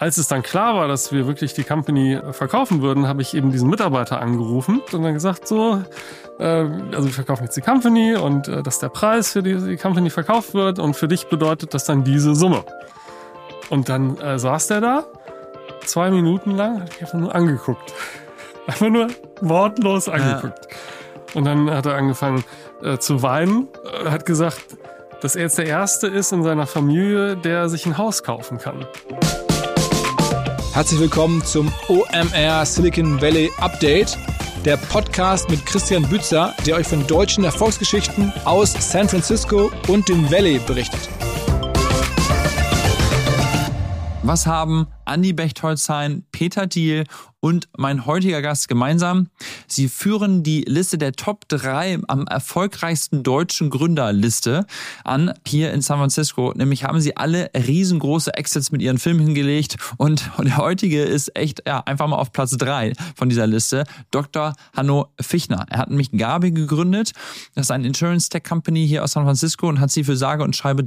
als es dann klar war, dass wir wirklich die Company verkaufen würden, habe ich eben diesen Mitarbeiter angerufen und dann gesagt, also wir verkaufen jetzt die Company und das ist der Preis, für die Company verkauft wird und für dich bedeutet das dann diese Summe. Und dann saß der da, 2 Minuten lang, hat mich einfach nur angeguckt. Einfach nur wortlos angeguckt. Ja. Und dann hat er angefangen zu weinen, hat gesagt, dass er jetzt der Erste ist in seiner Familie, der sich ein Haus kaufen kann. Herzlich willkommen zum OMR Silicon Valley Update, der Podcast mit Christian Bützer, der euch von deutschen Erfolgsgeschichten aus San Francisco und dem Valley berichtet. Was haben Andi Bechtolzheim, Peter Thiel und mein heutiger Gast gemeinsam? Sie führen die Liste der Top 3 am erfolgreichsten deutschen Gründerliste an, hier in San Francisco. Nämlich haben sie alle riesengroße Exits mit ihren Filmen hingelegt. Und der heutige ist echt einfach mal auf Platz 3 von dieser Liste. Dr. Hanno Fichtner. Er hat nämlich Gabi gegründet. Das ist eine Insurance Tech Company hier aus San Francisco und hat sie für sage und schreibe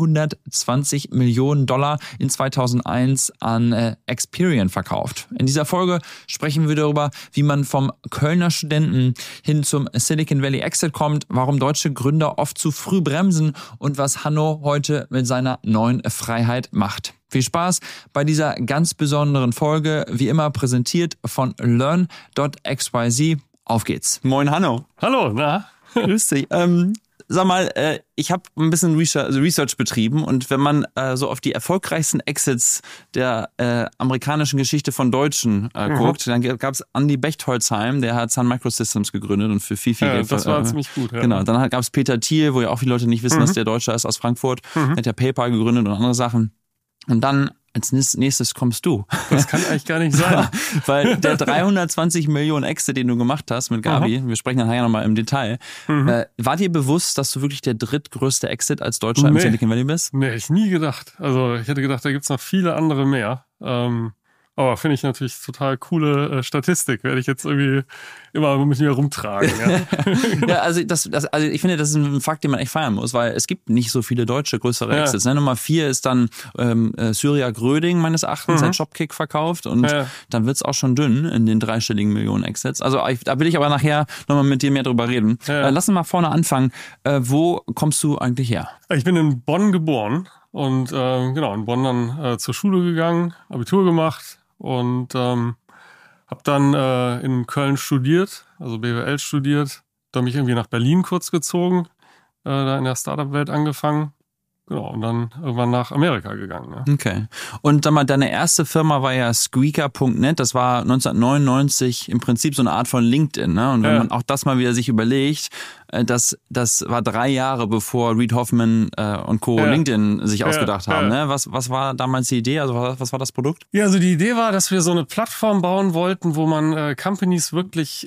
$320 Millionen in 2001 an Experian verkauft. In dieser Folge sprechen wir darüber, wie man vom Kölner Studenten hin zum Silicon Valley Exit kommt, warum deutsche Gründer oft zu früh bremsen und was Hanno heute mit seiner neuen Freiheit macht. Viel Spaß bei dieser ganz besonderen Folge, wie immer präsentiert von Learn.xyz. Auf geht's. Moin Hanno. Hallo, na? Grüß dich. Sag mal, ich habe ein bisschen Research betrieben und wenn man so auf die erfolgreichsten Exits der amerikanischen Geschichte von Deutschen guckt, dann gab es Andi Bechtolzheim, der hat Sun Microsystems gegründet und für viel Geld. Das war ziemlich gut. Ja. Genau, dann gab es Peter Thiel, wo ja auch viele Leute nicht wissen, dass der Deutscher ist aus Frankfurt, hat ja PayPal gegründet und andere Sachen. Und dann als nächstes kommst du. Das kann eigentlich gar nicht sein. Weil der 320 Millionen Exit, den du gemacht hast mit Gabi, wir sprechen dann nachher nochmal im Detail, war dir bewusst, dass du wirklich der drittgrößte Exit als Deutscher im Silicon Valley bist? Nee, ich nie gedacht. Also ich hätte gedacht, da gibt's noch viele andere mehr. Aber finde ich natürlich total coole Statistik. Werde ich jetzt irgendwie immer mit mir rumtragen. Ja, ja also ich finde, das ist ein Fakt, den man echt feiern muss, weil es gibt nicht so viele deutsche größere Exits. Ne? Nummer 4 ist dann Syria Gröding meines Erachtens, hat Shopkick verkauft und dann wird's auch schon dünn in den dreistelligen Millionen Exits. Also da will ich aber nachher nochmal mit dir mehr drüber reden. Ja. Lass uns mal vorne anfangen. Wo kommst du eigentlich her? Ich bin in Bonn geboren und in Bonn dann zur Schule gegangen, Abitur gemacht. Und habe dann in Köln studiert, also BWL studiert. Dann bin ich irgendwie nach Berlin kurz gezogen, da in der Startup-Welt angefangen. Genau, und dann irgendwann nach Amerika gegangen. Ja. Okay. Und sag mal, deine erste Firma war ja Squeaker.net. Das war 1999 im Prinzip so eine Art von LinkedIn. Ne? Und wenn man auch das mal wieder sich überlegt, das war 3 Jahre bevor Reid Hoffman und Co. LinkedIn sich ausgedacht haben. Ne? Was war damals die Idee? Also was war das Produkt? Ja, also die Idee war, dass wir so eine Plattform bauen wollten, wo man Companies wirklich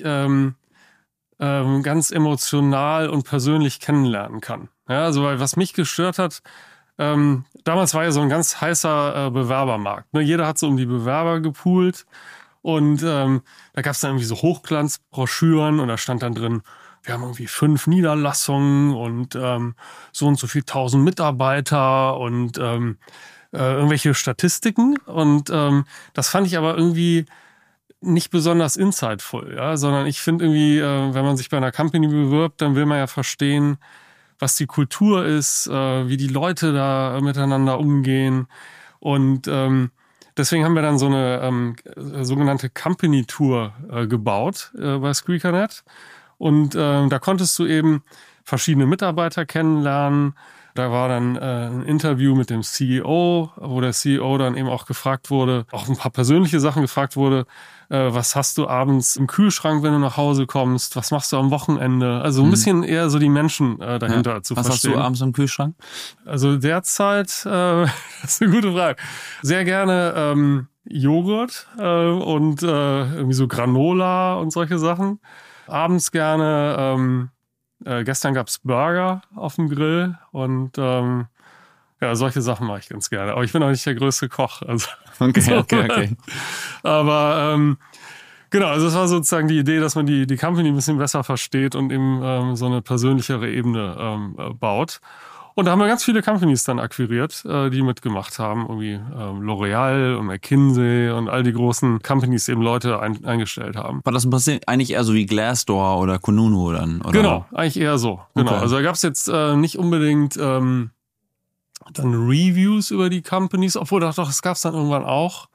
ganz emotional und persönlich kennenlernen kann. Ja, also weil was mich gestört hat, damals war ja so ein ganz heißer Bewerbermarkt. Ne? Jeder hat so um die Bewerber gepoolt und da gab es dann irgendwie so Hochglanzbroschüren und da stand dann drin, wir haben irgendwie 5 Niederlassungen und so viel 1000 Mitarbeiter und irgendwelche Statistiken und das fand ich aber irgendwie nicht besonders insightful, ja, sondern ich finde irgendwie, wenn man sich bei einer Company bewirbt, dann will man ja verstehen, was die Kultur ist, wie die Leute da miteinander umgehen und deswegen haben wir dann so eine sogenannte Company Tour gebaut bei Squeaker.net und da konntest du eben verschiedene Mitarbeiter kennenlernen. Da war dann ein Interview mit dem CEO, wo der CEO dann eben auch gefragt wurde, auch ein paar persönliche Sachen gefragt wurde, was hast du abends im Kühlschrank, wenn du nach Hause kommst, was machst du am Wochenende? Also ein bisschen eher so die Menschen dahinter zu verstehen. Was hast du abends im Kühlschrank? Also derzeit, das ist eine gute Frage, sehr gerne Joghurt und irgendwie so Granola und solche Sachen. Abends gerne gestern gab's Burger auf dem Grill und solche Sachen mache ich ganz gerne. Aber ich bin auch nicht der größte Koch. Also, okay. Aber genau, also das war sozusagen die Idee, dass man die Company ein bisschen besser versteht und eben so eine persönlichere Ebene baut. Und da haben wir ganz viele Companies dann akquiriert, die mitgemacht haben. Irgendwie L'Oreal und McKinsey und all die großen Companies, die eben Leute eingestellt haben. War das im Prinzip eigentlich eher so wie Glassdoor oder Kununu dann? Oder? Genau, eigentlich eher so. Genau. Okay. Also da gab es jetzt nicht unbedingt dann Reviews über die Companies, obwohl doch, das gab es dann irgendwann auch.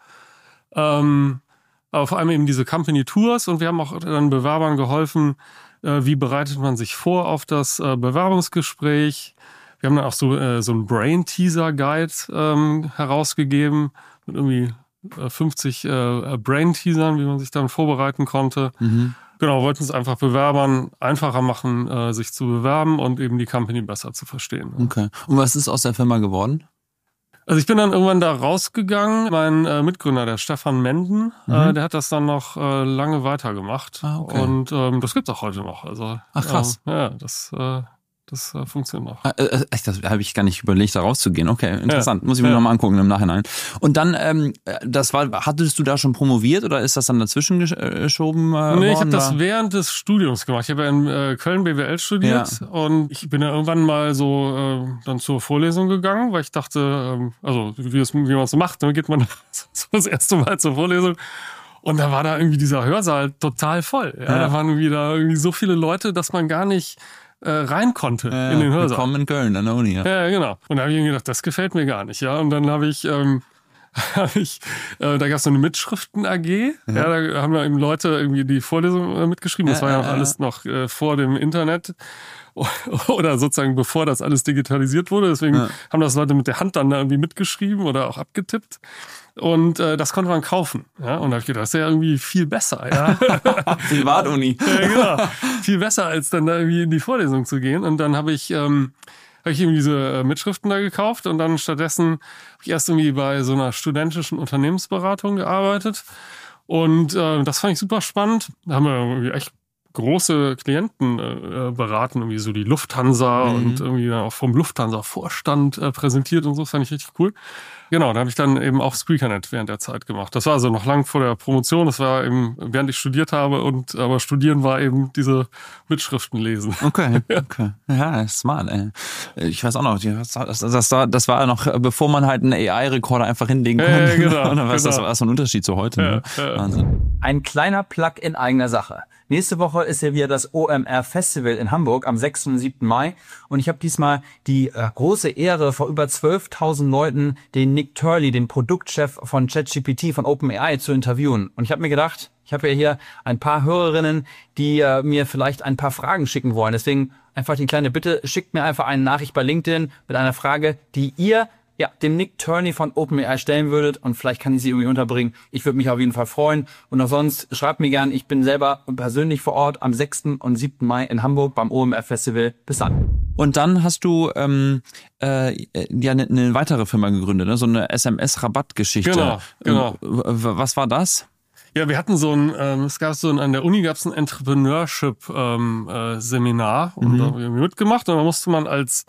Aber vor allem eben diese Company-Tours und wir haben auch dann Bewerbern geholfen, wie bereitet man sich vor auf das Bewerbungsgespräch. Wir haben dann auch so einen Brain-Teaser-Guide herausgegeben mit irgendwie 50 Brain-Teasern, wie man sich dann vorbereiten konnte. Mhm. Genau, wollten es einfach Bewerbern einfacher machen, sich zu bewerben und eben die Company besser zu verstehen. Okay. Und was ist aus der Firma geworden? Also ich bin dann irgendwann da rausgegangen. Mein Mitgründer, der Stefan Menden, der hat das dann noch lange weitergemacht. Ah, okay. Und das gibt's auch heute noch. Also, ach krass. Ja, das funktioniert noch. Das habe ich gar nicht überlegt, da rauszugehen. Okay, interessant. Muss ich mir nochmal angucken im Nachhinein. Und dann, hattest du da schon promoviert oder ist das dann dazwischen geschoben worden? Nee, ich habe das während des Studiums gemacht. Ich habe ja in Köln BWL studiert und ich bin ja irgendwann mal so dann zur Vorlesung gegangen, weil ich dachte, also wie man es so macht, dann geht man so das erste Mal zur Vorlesung. Und da war da irgendwie dieser Hörsaal total voll. Ja, da waren irgendwie so viele Leute, dass man gar nicht rein konnte in den Hörsaal. Willkommen in Köln, an der Uni, ja. Ja, genau. Und da habe ich mir gedacht, das gefällt mir gar nicht, ja. Und dann habe ich, da gab es so eine Mitschriften-AG, ja, da haben wir eben Leute irgendwie die Vorlesung mitgeschrieben. Das war ja auch alles noch vor dem Internet oder sozusagen bevor das alles digitalisiert wurde. Deswegen haben das Leute mit der Hand dann da irgendwie mitgeschrieben oder auch abgetippt. Und das konnte man kaufen. Ja? Und da habe ich gedacht, das ist ja irgendwie viel besser. Ja? Privatuni. Ja, genau. Viel besser, als dann da irgendwie in die Vorlesung zu gehen. Und dann habe ich eben diese Mitschriften da gekauft und dann stattdessen habe ich erst irgendwie bei so einer studentischen Unternehmensberatung gearbeitet. Und das fand ich super spannend. Da haben wir irgendwie echt große Klienten beraten, irgendwie so die Lufthansa und irgendwie dann auch vom Lufthansa-Vorstand präsentiert und so, das fand ich richtig cool. Genau, da habe ich dann eben auch Speakernet während der Zeit gemacht. Das war also noch lang vor der Promotion, das war eben, während ich studiert habe, aber Studieren war eben diese Mitschriften lesen. Okay. Ja, smart, ey. Ich weiß auch noch, das war noch, bevor man halt einen AI-Rekorder einfach hinlegen konnte. Genau, und dann das war so ein Unterschied zu heute. Ne? Wahnsinn. Ein kleiner Plug in eigener Sache. Nächste Woche ist ja wieder das OMR Festival in Hamburg am 6. und 7. Mai. Und ich habe diesmal die große Ehre, vor über 12.000 Leuten den Nick Turley, den Produktchef von ChatGPT von OpenAI, zu interviewen. Und ich habe mir gedacht, ich habe ja hier ein paar Hörerinnen, die mir vielleicht ein paar Fragen schicken wollen. Deswegen einfach die kleine Bitte, schickt mir einfach eine Nachricht bei LinkedIn mit einer Frage, die ihr dem Nick Turley von OpenAI stellen würdet und vielleicht kann ich sie irgendwie unterbringen. Ich würde mich auf jeden Fall freuen. Und auch sonst schreibt mir gern, ich bin selber persönlich vor Ort am 6. und 7. Mai in Hamburg beim OMR Festival. Bis dann. Und dann hast du eine weitere Firma gegründet, ne? So eine SMS-Rabattgeschichte. Genau. Was war das? Ja, wir hatten an der Uni gab es ein Entrepreneurship-Seminar und da haben wir mitgemacht und da musste man als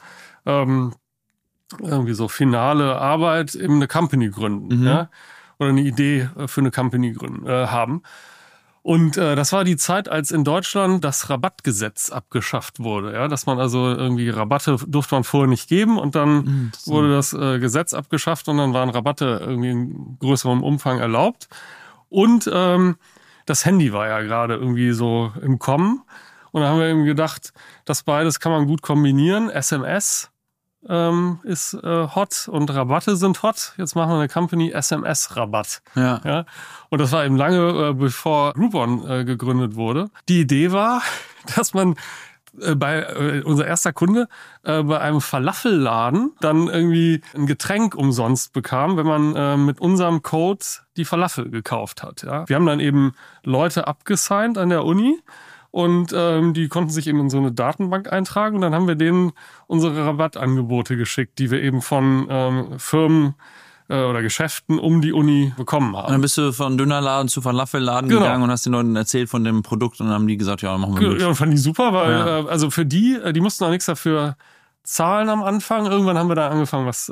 irgendwie so finale Arbeit eben eine Company gründen, ja? Oder eine Idee für eine Company haben. Und das war die Zeit, als in Deutschland das Rabattgesetz abgeschafft wurde, ja, dass man also irgendwie Rabatte durfte man vorher nicht geben und dann wurde das Gesetz abgeschafft und dann waren Rabatte irgendwie in größerem Umfang erlaubt. Und das Handy war ja gerade irgendwie so im Kommen und da haben wir eben gedacht, das beides kann man gut kombinieren. SMS ist hot und Rabatte sind hot. Jetzt machen wir eine Company SMS-Rabatt. Ja. Und das war eben lange bevor Groupon gegründet wurde. Die Idee war, dass man unser erster Kunde bei einem Falafelladen dann irgendwie ein Getränk umsonst bekam, wenn man mit unserem Code die Falafel gekauft hat. Ja. Wir haben dann eben Leute abgesigned an der Uni. Und die konnten sich eben in so eine Datenbank eintragen und dann haben wir denen unsere Rabattangebote geschickt, die wir eben von Firmen oder Geschäften um die Uni bekommen haben. Und dann bist du von Dönerladen zu Falafelladen gegangen und hast den Leuten erzählt von dem Produkt und dann haben die gesagt, ja, machen wir mit. Ja, und fand ich super, weil also für die mussten auch nichts dafür zahlen am Anfang. Irgendwann haben wir da angefangen, dass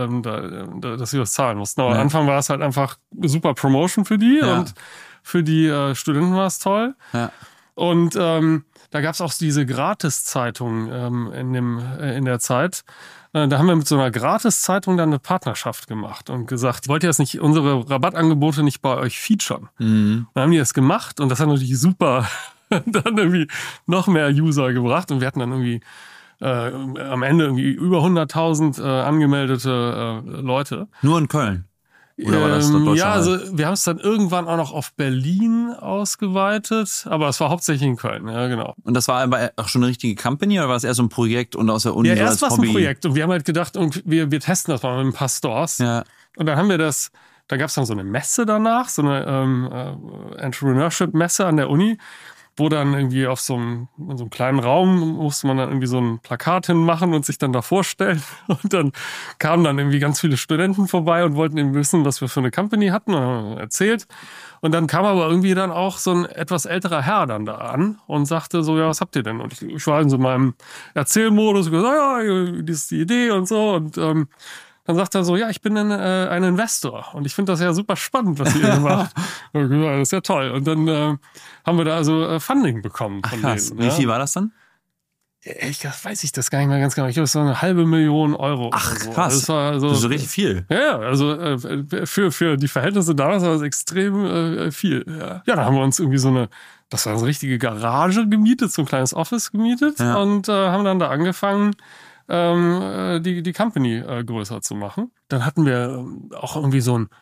wir das zahlen mussten. Aber am Anfang war es halt einfach super Promotion für die und für die Studenten war es toll. Ja. Und da gab es auch diese Gratiszeitung in der Zeit. Da haben wir mit so einer Gratiszeitung dann eine Partnerschaft gemacht und gesagt, wollt ihr das nicht, unsere Rabattangebote nicht bei euch featuren? Dann haben die das gemacht und das hat natürlich super dann irgendwie noch mehr User gebracht und wir hatten dann irgendwie am Ende irgendwie über 100.000 angemeldete Leute. Nur in Köln? Oder war das deutschlandweit? Ja, also wir haben es dann irgendwann auch noch auf Berlin ausgeweitet, aber es war hauptsächlich in Köln, ja genau. Und das war aber auch schon eine richtige Company oder war es eher so ein Projekt und aus der Uni ja, so erst als war es Hobby? ein Projekt und wir haben halt gedacht, und wir testen das mal mit ein paar Stores. Ja. Und dann haben wir das, da gab es dann so eine Messe danach, so eine Entrepreneurship-Messe an der Uni, wo dann irgendwie in so einem kleinen Raum musste man dann irgendwie so ein Plakat hinmachen und sich dann da vorstellen. Und dann kamen dann irgendwie ganz viele Studenten vorbei und wollten eben wissen, was wir für eine Company hatten, und haben erzählt. Und dann kam aber irgendwie dann auch so ein etwas älterer Herr dann da an und sagte so, ja, was habt ihr denn? Und ich war in so meinem Erzählmodus und gesagt, ja, das ist die Idee und so. Und dann sagt er so, ja, ich bin ein Investor und ich finde das ja super spannend, was ihr macht. Das ist ja toll. Und dann haben wir da also Funding bekommen von Krass. denen. Wie viel war das dann? Weiß ich das gar nicht mehr ganz genau. Ich glaube, es war 500.000 Euro. Ach, oder so. krass. Das war so, Das ist richtig viel. Ja, also für die Verhältnisse damals war das extrem viel. Ja, da haben wir uns irgendwie das war so eine richtige Garage gemietet, so ein kleines Office gemietet und haben dann da angefangen, die Company größer zu machen. Dann hatten wir auch irgendwie so ein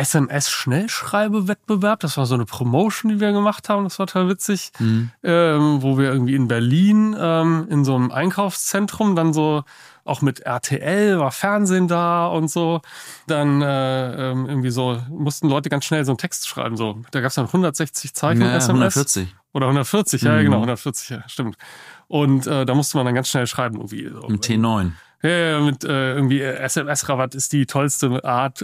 SMS-Schnellschreibe-Wettbewerb. Das war so eine Promotion, die wir gemacht haben. Das war total witzig. Wo wir irgendwie in Berlin in so einem Einkaufszentrum dann so auch mit RTL war Fernsehen da und so. Dann irgendwie so mussten Leute ganz schnell so einen Text schreiben. So, da gab es dann 160 Zeichen SMS. 140. Oder 140, ja genau, 140, ja, stimmt. Und da musste man dann ganz schnell schreiben irgendwie. So. Im T9. Ja, mit irgendwie SMS-Rabatt ist die tollste Art,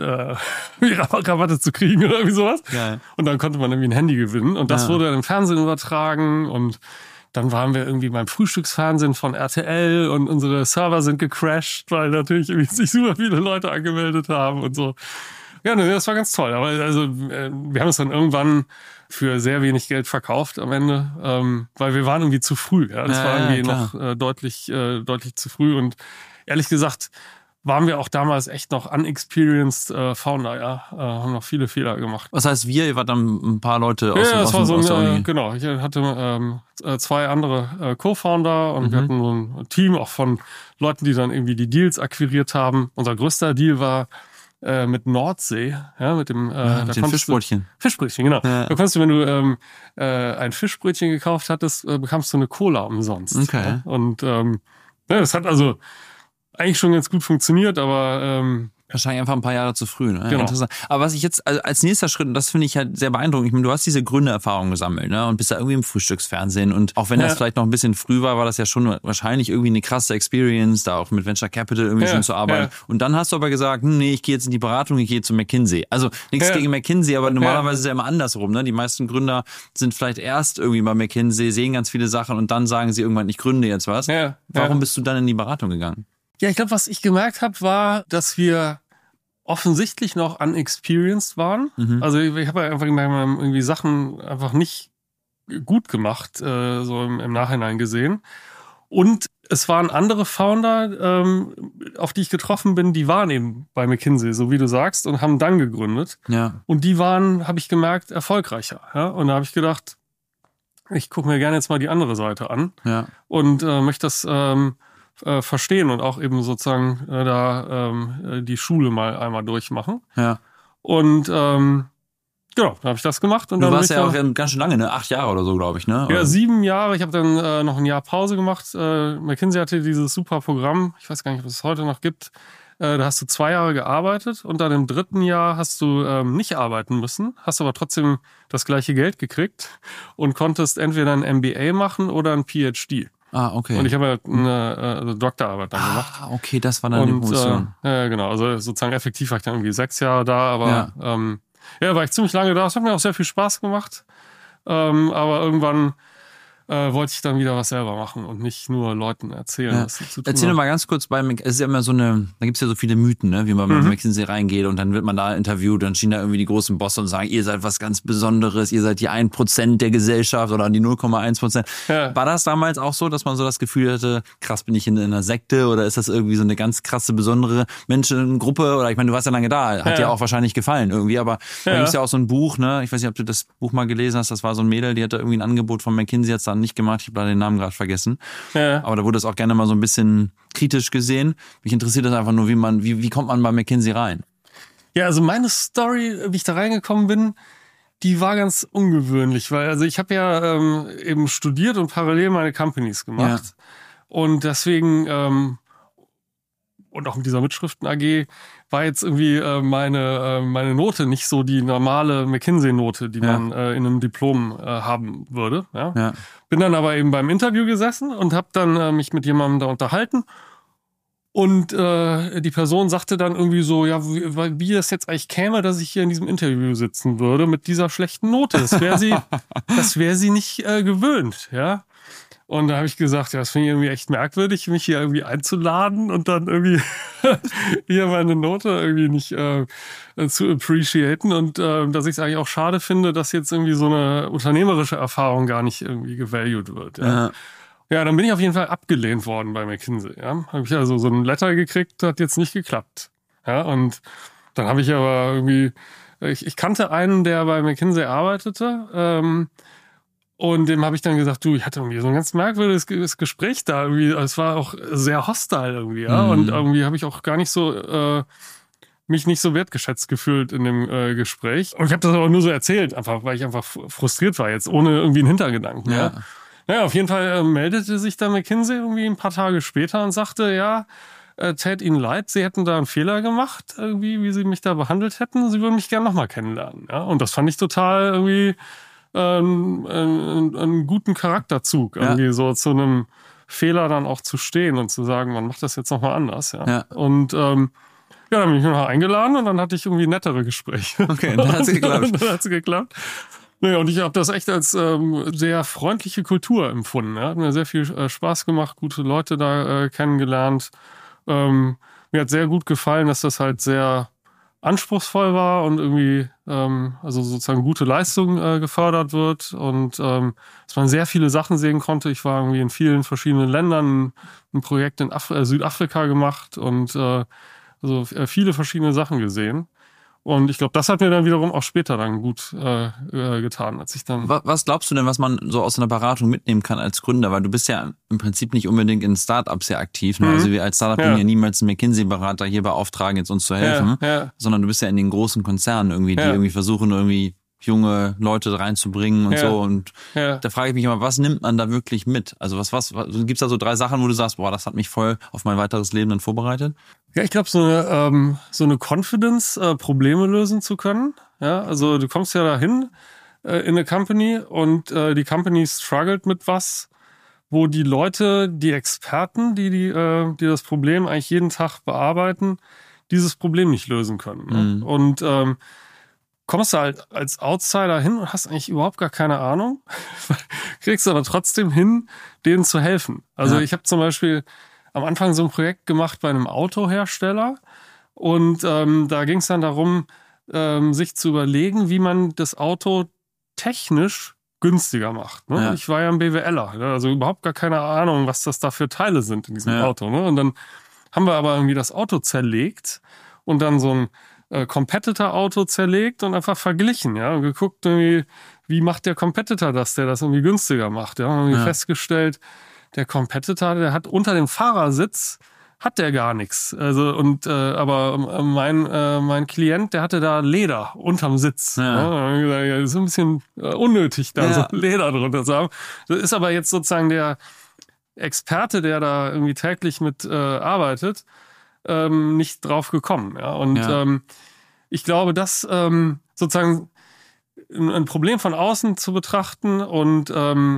Rabatte zu kriegen oder irgendwie sowas. Geil. Und dann konnte man irgendwie ein Handy gewinnen. Und das wurde dann im Fernsehen übertragen. Und dann waren wir irgendwie beim Frühstücksfernsehen von RTL und unsere Server sind gecrashed, weil natürlich irgendwie sich super viele Leute angemeldet haben und so. Ja, das war ganz toll. Aber also wir haben es dann irgendwann für sehr wenig Geld verkauft am Ende, weil wir waren irgendwie zu früh. Ja, das war irgendwie noch deutlich zu früh. Und ehrlich gesagt waren wir auch damals echt noch unexperienced Founder. Ja, haben noch viele Fehler gemacht. Was heißt wir? Ihr wart dann ein paar Leute aus der Uni? Genau, ich hatte 2 andere Co-Founder und wir hatten so ein Team auch von Leuten, die dann irgendwie die Deals akquiriert haben. Unser größter Deal war mit Nordsee, ja, mit dem mit den Fischbrötchen. Fischbrötchen, genau. Ja. Da konntest du, wenn du ein Fischbrötchen gekauft hattest, bekamst du eine Cola umsonst. Okay. Ja? Und das hat also eigentlich schon ganz gut funktioniert, aber Wahrscheinlich einfach ein paar Jahre zu früh. Ne? Genau. Interessant. Aber was ich jetzt als nächster Schritt, und das finde ich halt sehr beeindruckend, ich meine, du hast diese Gründererfahrung gesammelt, ne? Und bist da irgendwie im Frühstücksfernsehen. Und auch wenn das vielleicht noch ein bisschen früh war, war das ja schon wahrscheinlich irgendwie eine krasse Experience, da auch mit Venture Capital irgendwie schon zu arbeiten. Ja. Und dann hast du aber gesagt, nee, ich gehe jetzt in die Beratung, ich gehe zu McKinsey. Also nichts gegen McKinsey, aber normalerweise ist es ja immer andersrum. Ne? Die meisten Gründer sind vielleicht erst irgendwie bei McKinsey, sehen ganz viele Sachen und dann sagen sie irgendwann, ich gründe jetzt was. Warum bist du dann in die Beratung gegangen? Ja, ich glaube, was ich gemerkt habe, war, dass wir offensichtlich noch unexperienced waren. Also ich habe einfach irgendwie Sachen einfach nicht gut gemacht, so im Nachhinein gesehen. Und es waren andere Founder, auf die ich getroffen bin, die waren eben bei McKinsey, so wie du sagst, und haben dann gegründet. Ja. Und die waren, habe ich gemerkt, erfolgreicher. Ja? Und da habe ich gedacht, ich gucke mir gerne jetzt mal die andere Seite an und möchte das verstehen und auch eben sozusagen die Schule mal einmal durchmachen. Ja. Und genau, da habe ich das gemacht. Und du dann warst ja auch ganz schön lange, ne? 8 Jahre oder so, glaube ich, ne? Ja, 7 Jahre. Ich habe dann noch ein Jahr Pause gemacht. McKinsey hatte dieses super Programm, ich weiß gar nicht, ob es heute noch gibt. Da hast du 2 Jahre gearbeitet und dann im 3. Jahr hast du nicht arbeiten müssen, hast aber trotzdem das gleiche Geld gekriegt und konntest entweder ein MBA machen oder ein PhD. Ah, okay. Und ich habe halt eine Doktorarbeit dann gemacht. Ah, okay, das war dann die Promotion. Genau, also sozusagen effektiv war ich dann irgendwie 6 Jahre da, aber war ich ziemlich lange da. Es hat mir auch sehr viel Spaß gemacht. Aber irgendwann wollte ich dann wieder was selber machen und nicht nur Leuten erzählen, was sie zu tun haben. Erzähl doch mal ganz kurz es ist ja immer da gibt's ja so viele Mythen, ne, wie man bei McKinsey reingeht und dann wird man da interviewt, dann stehen da irgendwie die großen Bosse und sagen, ihr seid was ganz Besonderes, ihr seid die 1% der Gesellschaft oder die 0,1%. Ja. War das damals auch so, dass man so das Gefühl hatte, krass, bin ich in einer Sekte oder ist das irgendwie so eine ganz krasse, besondere Menschengruppe? Oder ich meine, du warst ja lange da, hat dir auch wahrscheinlich gefallen irgendwie, aber da gibt's ja auch so ein Buch, ne, ich weiß nicht, ob du das Buch mal gelesen hast, das war so ein Mädel, die hatte irgendwie ein Angebot von McKinsey, hat's dann nicht gemacht, ich habe leider den Namen gerade vergessen. Ja. Aber da wurde es auch gerne mal so ein bisschen kritisch gesehen. Mich interessiert das einfach nur, wie kommt man bei McKinsey rein? Ja, also meine Story, wie ich da reingekommen bin, die war ganz ungewöhnlich, weil also ich habe ja eben studiert und parallel meine Companies gemacht. Ja. Und deswegen und auch mit dieser Mitschriften AG war jetzt irgendwie meine Note nicht so die normale McKinsey-Note, die man in einem Diplom haben würde. Ja? Ja. Bin dann aber eben beim Interview gesessen und habe dann mich mit jemandem da unterhalten. Und die Person sagte dann irgendwie so, ja, wie das jetzt eigentlich käme, dass ich hier in diesem Interview sitzen würde mit dieser schlechten Note. Das wäre sie nicht gewöhnt, ja. Und da habe ich gesagt, ja, das finde ich irgendwie echt merkwürdig, mich hier irgendwie einzuladen und dann irgendwie hier meine Note irgendwie nicht zu appreciaten und dass ich es eigentlich auch schade finde, dass jetzt irgendwie so eine unternehmerische Erfahrung gar nicht irgendwie gevalued wird. Ja. Ja, dann bin ich auf jeden Fall abgelehnt worden bei McKinsey. Ja. Habe ich also so ein Letter gekriegt, hat jetzt nicht geklappt. Ja, und dann habe ich aber irgendwie, ich kannte einen, der bei McKinsey arbeitete, und dem habe ich dann gesagt, du, ich hatte irgendwie so ein ganz merkwürdiges Gespräch da irgendwie. Es war auch sehr hostile irgendwie, ja. Und irgendwie habe ich auch gar nicht so mich nicht so wertgeschätzt gefühlt in dem Gespräch. Und ich habe das aber nur so erzählt, einfach, weil ich einfach frustriert war jetzt, ohne irgendwie einen Hintergedanken. Ja. Naja, auf jeden Fall meldete sich dann McKinsey irgendwie ein paar Tage später und sagte, ja, tät ihnen leid, sie hätten da einen Fehler gemacht, irgendwie, wie sie mich da behandelt hätten. Sie würden mich gerne nochmal kennenlernen. Ja. Und das fand ich total irgendwie einen guten Charakterzug, irgendwie so zu einem Fehler dann auch zu stehen und zu sagen, man macht das jetzt nochmal anders. Ja. Und dann bin ich noch eingeladen und dann hatte ich irgendwie nettere Gespräche. Okay, dann hat's geklappt. Dann hat's geklappt. Naja, und ich habe das echt als sehr freundliche Kultur empfunden. Ja. Hat mir sehr viel Spaß gemacht, gute Leute da kennengelernt. Mir hat sehr gut gefallen, dass das halt sehr anspruchsvoll war und irgendwie also sozusagen gute Leistung gefördert wird und dass man sehr viele Sachen sehen konnte. Ich war irgendwie in vielen verschiedenen Ländern, ein Projekt in Südafrika gemacht und also viele verschiedene Sachen gesehen. Und ich glaube, das hat mir dann wiederum auch später dann gut getan, als ich dann... Was glaubst du denn, was man so aus einer Beratung mitnehmen kann als Gründer? Weil du bist ja im Prinzip nicht unbedingt in Startups sehr aktiv. Ne? Also wir als Startup können ja niemals einen McKinsey-Berater hier beauftragen, jetzt uns zu helfen. Sondern du bist ja in den großen Konzernen irgendwie, die irgendwie versuchen, irgendwie junge Leute reinzubringen und so. Und da frage ich mich immer, was nimmt man da wirklich mit? Also was gibt's da so 3 Sachen, wo du sagst, boah, das hat mich voll auf mein weiteres Leben dann vorbereitet? Ja, ich glaube, so eine Confidence, Probleme lösen zu können. Ja, also du kommst ja dahin in eine Company und die Company struggelt mit was, wo die Leute, die Experten, die das Problem eigentlich jeden Tag bearbeiten, dieses Problem nicht lösen können. Ne? Und kommst du halt als Outsider hin und hast eigentlich überhaupt gar keine Ahnung, kriegst aber trotzdem hin, denen zu helfen. Also ich habe zum Beispiel am Anfang so ein Projekt gemacht bei einem Autohersteller und da ging es dann darum, sich zu überlegen, wie man das Auto technisch günstiger macht. Ne? Ja. Ich war ja ein BWLer, also überhaupt gar keine Ahnung, was das da für Teile sind in diesem Auto. Ne? Und dann haben wir aber irgendwie das Auto zerlegt und dann so ein Competitor-Auto zerlegt und einfach verglichen, ja, und geguckt, irgendwie, wie macht der Competitor das, der das irgendwie günstiger macht. Ja, und irgendwie festgestellt, der Competitor, der hat unter dem Fahrersitz hat der gar nichts. Also und aber mein Klient, der hatte da Leder unterm Sitz. Ja. Ja, das ist ein bisschen unnötig, da so Leder drunter zu haben. Das ist aber jetzt sozusagen der Experte, der da irgendwie täglich mit arbeitet, nicht drauf gekommen. Ja. Und ich glaube, dass sozusagen ein Problem von außen zu betrachten und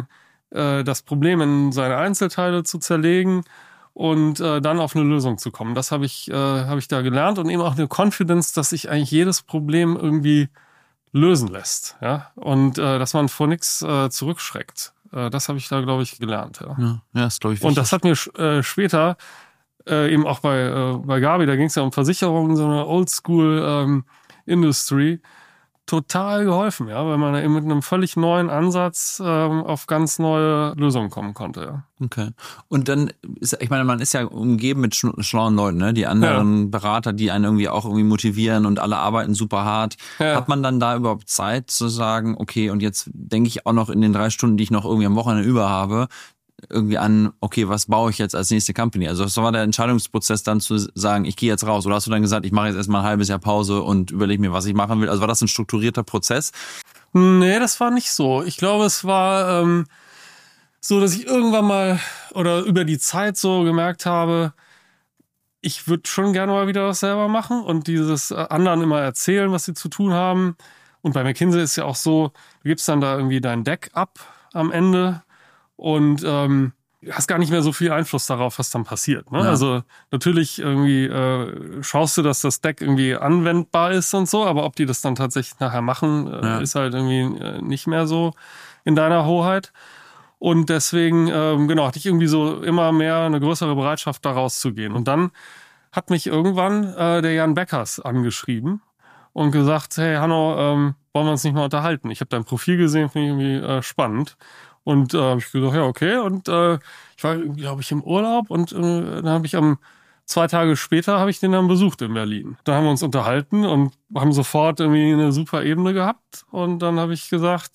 das Problem in seine Einzelteile zu zerlegen und dann auf eine Lösung zu kommen. Das habe ich da gelernt und eben auch eine Confidence, dass sich eigentlich jedes Problem irgendwie lösen lässt. Ja? Und dass man vor nichts zurückschreckt. Das habe ich da, glaube ich, gelernt. Ja, Ja, das glaube ich und wichtig. das hat mir später eben auch bei Gabi, da ging es ja um Versicherungen, so eine Oldschool Industry, total geholfen, ja, weil man da eben mit einem völlig neuen Ansatz auf ganz neue Lösungen kommen konnte. Ja. Okay. Und dann ich meine, man ist ja umgeben mit schlauen Leuten, ne? Die anderen Berater, die einen irgendwie auch irgendwie motivieren und alle arbeiten super hart. Ja. Hat man dann da überhaupt Zeit zu sagen, okay, und jetzt denke ich auch noch in den 3 Stunden, die ich noch irgendwie am Wochenende über habe, irgendwie an, okay, was baue ich jetzt als nächste Company? Also was war der Entscheidungsprozess dann zu sagen, ich gehe jetzt raus? Oder hast du dann gesagt, ich mache jetzt erstmal ein halbes Jahr Pause und überlege mir, was ich machen will? Also war das ein strukturierter Prozess? Nee, das war nicht so. Ich glaube, es war so, dass ich irgendwann mal oder über die Zeit so gemerkt habe, ich würde schon gerne mal wieder was selber machen und dieses anderen immer erzählen, was sie zu tun haben. Und bei McKinsey ist ja auch so, du gibst dann da irgendwie dein Deck ab am Ende und hast gar nicht mehr so viel Einfluss darauf, was dann passiert. Ne? Ja. Also natürlich irgendwie schaust du, dass das Deck irgendwie anwendbar ist und so, aber ob die das dann tatsächlich nachher machen, ist halt irgendwie nicht mehr so in deiner Hoheit. Und deswegen, hatte ich irgendwie so immer mehr eine größere Bereitschaft, da rauszugehen. Und dann hat mich irgendwann der Jan Beckers angeschrieben und gesagt, hey Hanno, wollen wir uns nicht mal unterhalten? Ich habe dein Profil gesehen, finde ich irgendwie spannend. Und habe ich gesagt, ja, okay. Und ich war, glaube ich, im Urlaub und dann habe ich 2 Tage später habe ich den dann besucht in Berlin. Da haben wir uns unterhalten und haben sofort irgendwie eine super Ebene gehabt. Und dann habe ich gesagt,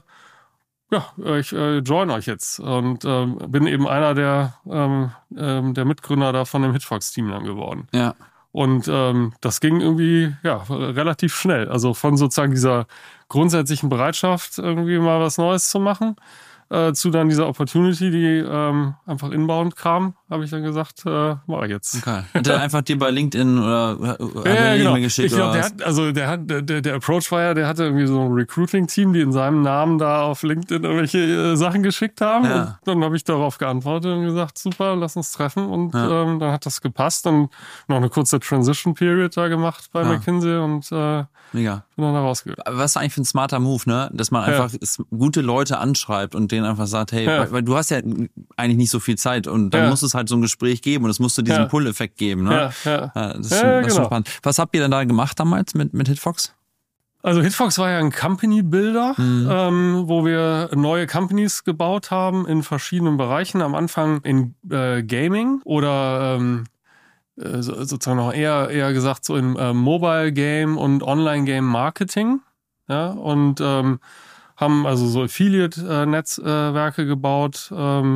ich join euch jetzt und bin eben einer der Mitgründer da von dem Hitfox-Team dann geworden. Ja. Und das ging irgendwie relativ schnell. Also von sozusagen dieser grundsätzlichen Bereitschaft, irgendwie mal was Neues zu machen, zu dann dieser Opportunity, die einfach inbound kam, habe ich dann gesagt, mache ich jetzt. Okay. Hat er einfach dir bei LinkedIn oder Ja, genau. geschickt? Ich glaube, der Approach war ja, der hatte irgendwie so ein Recruiting-Team, die in seinem Namen da auf LinkedIn irgendwelche Sachen geschickt haben. Ja. Und dann habe ich darauf geantwortet und gesagt, super, lass uns treffen. Und dann hat das gepasst. Dann noch eine kurze Transition-Period da gemacht bei McKinsey und Mega. bin dann da rausgegangen. Was ist eigentlich für ein smarter Move, ne? Dass man einfach gute Leute anschreibt und denen einfach sagt, hey, weil du hast ja eigentlich nicht so viel Zeit und dann muss es halt so ein Gespräch geben und es musste diesen Pull-Effekt geben, ne? Das ist schon spannend. Was habt ihr denn da gemacht damals mit Hitfox? Also Hitfox war ja ein Company-Builder, wo wir neue Companies gebaut haben in verschiedenen Bereichen. Am Anfang in Gaming oder sozusagen noch eher gesagt so in Mobile Game und Online Game Marketing, ja, und haben also so Affiliate-Netzwerke gebaut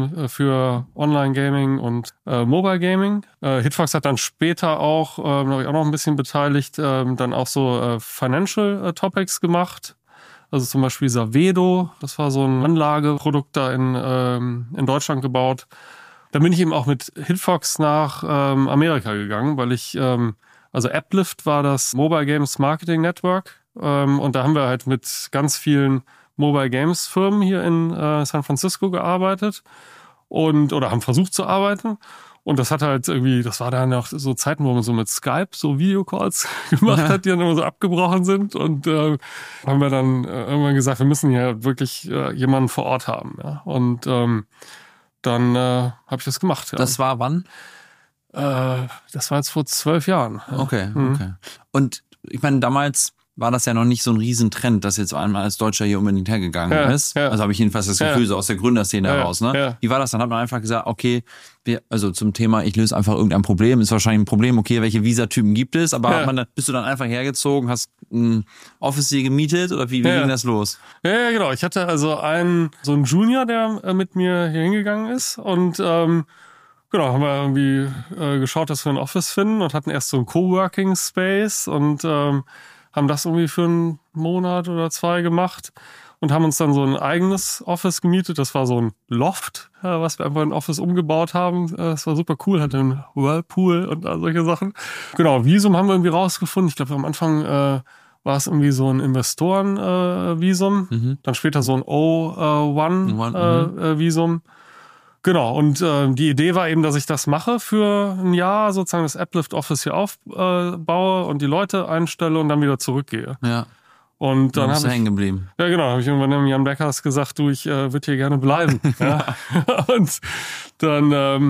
für Online Gaming und Mobile Gaming. Hitfox hat dann später auch, glaube ich, auch noch ein bisschen beteiligt, dann auch so Financial Topics gemacht. Also zum Beispiel Savedo, das war so ein Anlageprodukt da in Deutschland gebaut. Dann bin ich eben auch mit Hitfox nach Amerika gegangen, weil ich, also Applift war das Mobile Games Marketing Network und da haben wir halt mit ganz vielen Mobile Games Firmen hier in San Francisco gearbeitet oder haben versucht zu arbeiten. Und das hat halt irgendwie, das war dann auch so Zeiten, wo man so mit Skype so Videocalls gemacht hat, die dann immer so abgebrochen sind. Und haben wir dann irgendwann gesagt, wir müssen hier wirklich jemanden vor Ort haben. Ja? Und dann habe ich das gemacht. Ja. Das war wann? Das war jetzt vor 12 Jahren. Ja. Okay. Und ich meine, damals war das ja noch nicht so ein Riesentrend, dass jetzt einmal als Deutscher hier unbedingt hergegangen ist. Ja. Also habe ich jedenfalls das Gefühl, so aus der Gründerszene heraus. Ne? Ja. Wie war das? Dann hat man einfach gesagt, okay, also zum Thema, ich löse einfach irgendein Problem, ist wahrscheinlich ein Problem, okay, welche Visatypen gibt es, aber bist du dann einfach hergezogen, hast ein Office hier gemietet oder wie ging das los? Ja, genau. Ich hatte also so einen Junior, der mit mir hier hingegangen ist und haben wir irgendwie geschaut, dass wir ein Office finden und hatten erst so ein Coworking Space und haben das irgendwie für einen Monat oder 2 gemacht und haben uns dann so ein eigenes Office gemietet. Das war so ein Loft, was wir einfach in ein Office umgebaut haben. Das war super cool, hatte einen Whirlpool und solche Sachen. Genau, Visum haben wir irgendwie rausgefunden. Ich glaube, am Anfang war es irgendwie so ein Investoren-Visum, dann später so ein O1-Visum. Genau, und die Idee war eben, dass ich das mache für ein Jahr, sozusagen das Applift Office hier aufbaue und die Leute einstelle und dann wieder zurückgehe. Ja. Und dann bist du habe ich, hängen geblieben. ja genau, habe ich irgendwann dem Jan Beckers gesagt, du, ich würde hier gerne bleiben. Ja. Und dann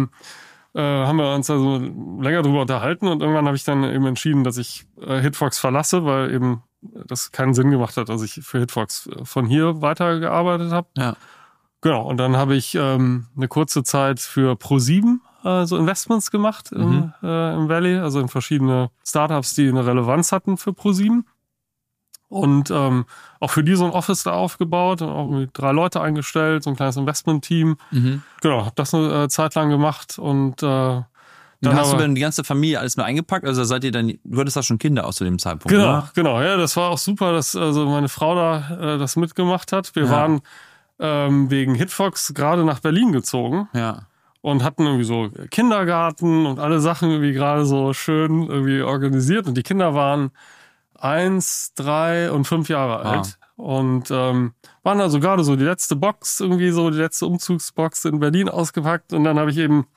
haben wir uns also länger drüber unterhalten und irgendwann habe ich dann eben entschieden, dass ich Hitfox verlasse, weil eben das keinen Sinn gemacht hat, dass ich für Hitfox von hier weitergearbeitet habe. Ja. Genau, und dann habe ich eine kurze Zeit für ProSieben so Investments gemacht im Valley, also in verschiedene Startups, die eine Relevanz hatten für ProSieben. Und auch für die so ein Office da aufgebaut und auch mit 3 Leute eingestellt, so ein kleines Investment-Team. Genau, habe das eine Zeit lang gemacht und dann hast du denn die ganze Familie alles mit eingepackt? Also seid ihr dann, du hattest da schon Kinder aus zu dem Zeitpunkt, genau, oder? Genau, ja, das war auch super, dass also meine Frau da das mitgemacht hat. Wir waren wegen Hitfox gerade nach Berlin gezogen. Ja. Und hatten irgendwie so Kindergarten und alle Sachen irgendwie gerade so schön irgendwie organisiert. Und die Kinder waren 1, 3 und 5 Jahre alt. Und waren also gerade so die letzte Box, irgendwie so die letzte Umzugsbox in Berlin ausgepackt. Und dann habe ich eben,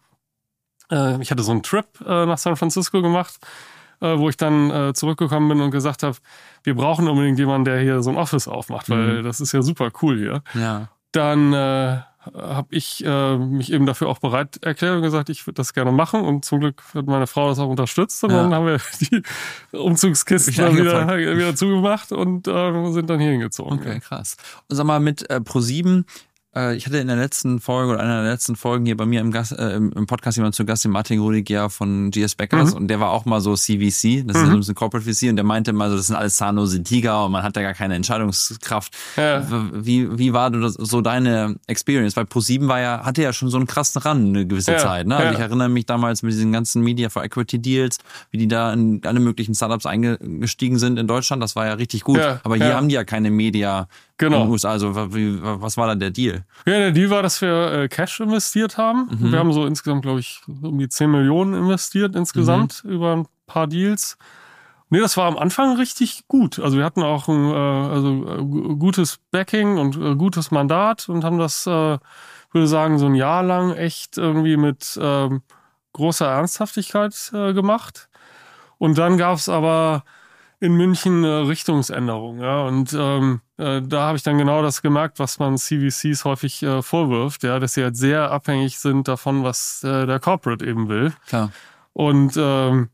ich hatte so einen Trip nach San Francisco gemacht, wo ich dann zurückgekommen bin und gesagt habe, wir brauchen unbedingt jemanden, der hier so ein Office aufmacht, weil das ist ja super cool hier. Ja. Dann habe ich mich eben dafür auch bereit erklärt und gesagt, ich würde das gerne machen. Und zum Glück hat meine Frau das auch unterstützt. Und dann haben wir die Umzugskisten dann wieder zugemacht und sind dann hier hingezogen. Okay, krass. Und sag mal, mit ProSieben, ich hatte in der letzten Folge oder einer der letzten Folgen hier bei mir im Podcast jemand zu Gast, den Martin Rudiger von GS Beckers, und der war auch mal so CVC, das ist so ein bisschen Corporate VC, und der meinte mal so, das sind alles zahnlose Tiger und man hat da gar keine Entscheidungskraft. Ja. Wie war so deine Experience? Weil ProSieben hatte ja schon so einen krassen Run eine gewisse Zeit, ne? Also ich erinnere mich damals mit diesen ganzen Media for Equity Deals, wie die da in alle möglichen Startups eingestiegen sind in Deutschland, das war ja richtig gut. Aber hier haben die ja keine Media in den USA, also was war da der Deal? Ja, der Deal war, dass wir Cash investiert haben. Wir haben so insgesamt, glaube ich, um die 10 Millionen investiert insgesamt über ein paar Deals. Nee, das war am Anfang richtig gut. Also wir hatten auch ein gutes Backing und gutes Mandat und haben das, würde sagen, so ein Jahr lang echt irgendwie mit großer Ernsthaftigkeit gemacht. Und dann gab es aber in München eine Richtungsänderung, ja, und da habe ich dann genau das gemerkt, was man CVCs häufig vorwirft, ja, dass sie halt sehr abhängig sind davon, was der Corporate eben will. Klar. Und dann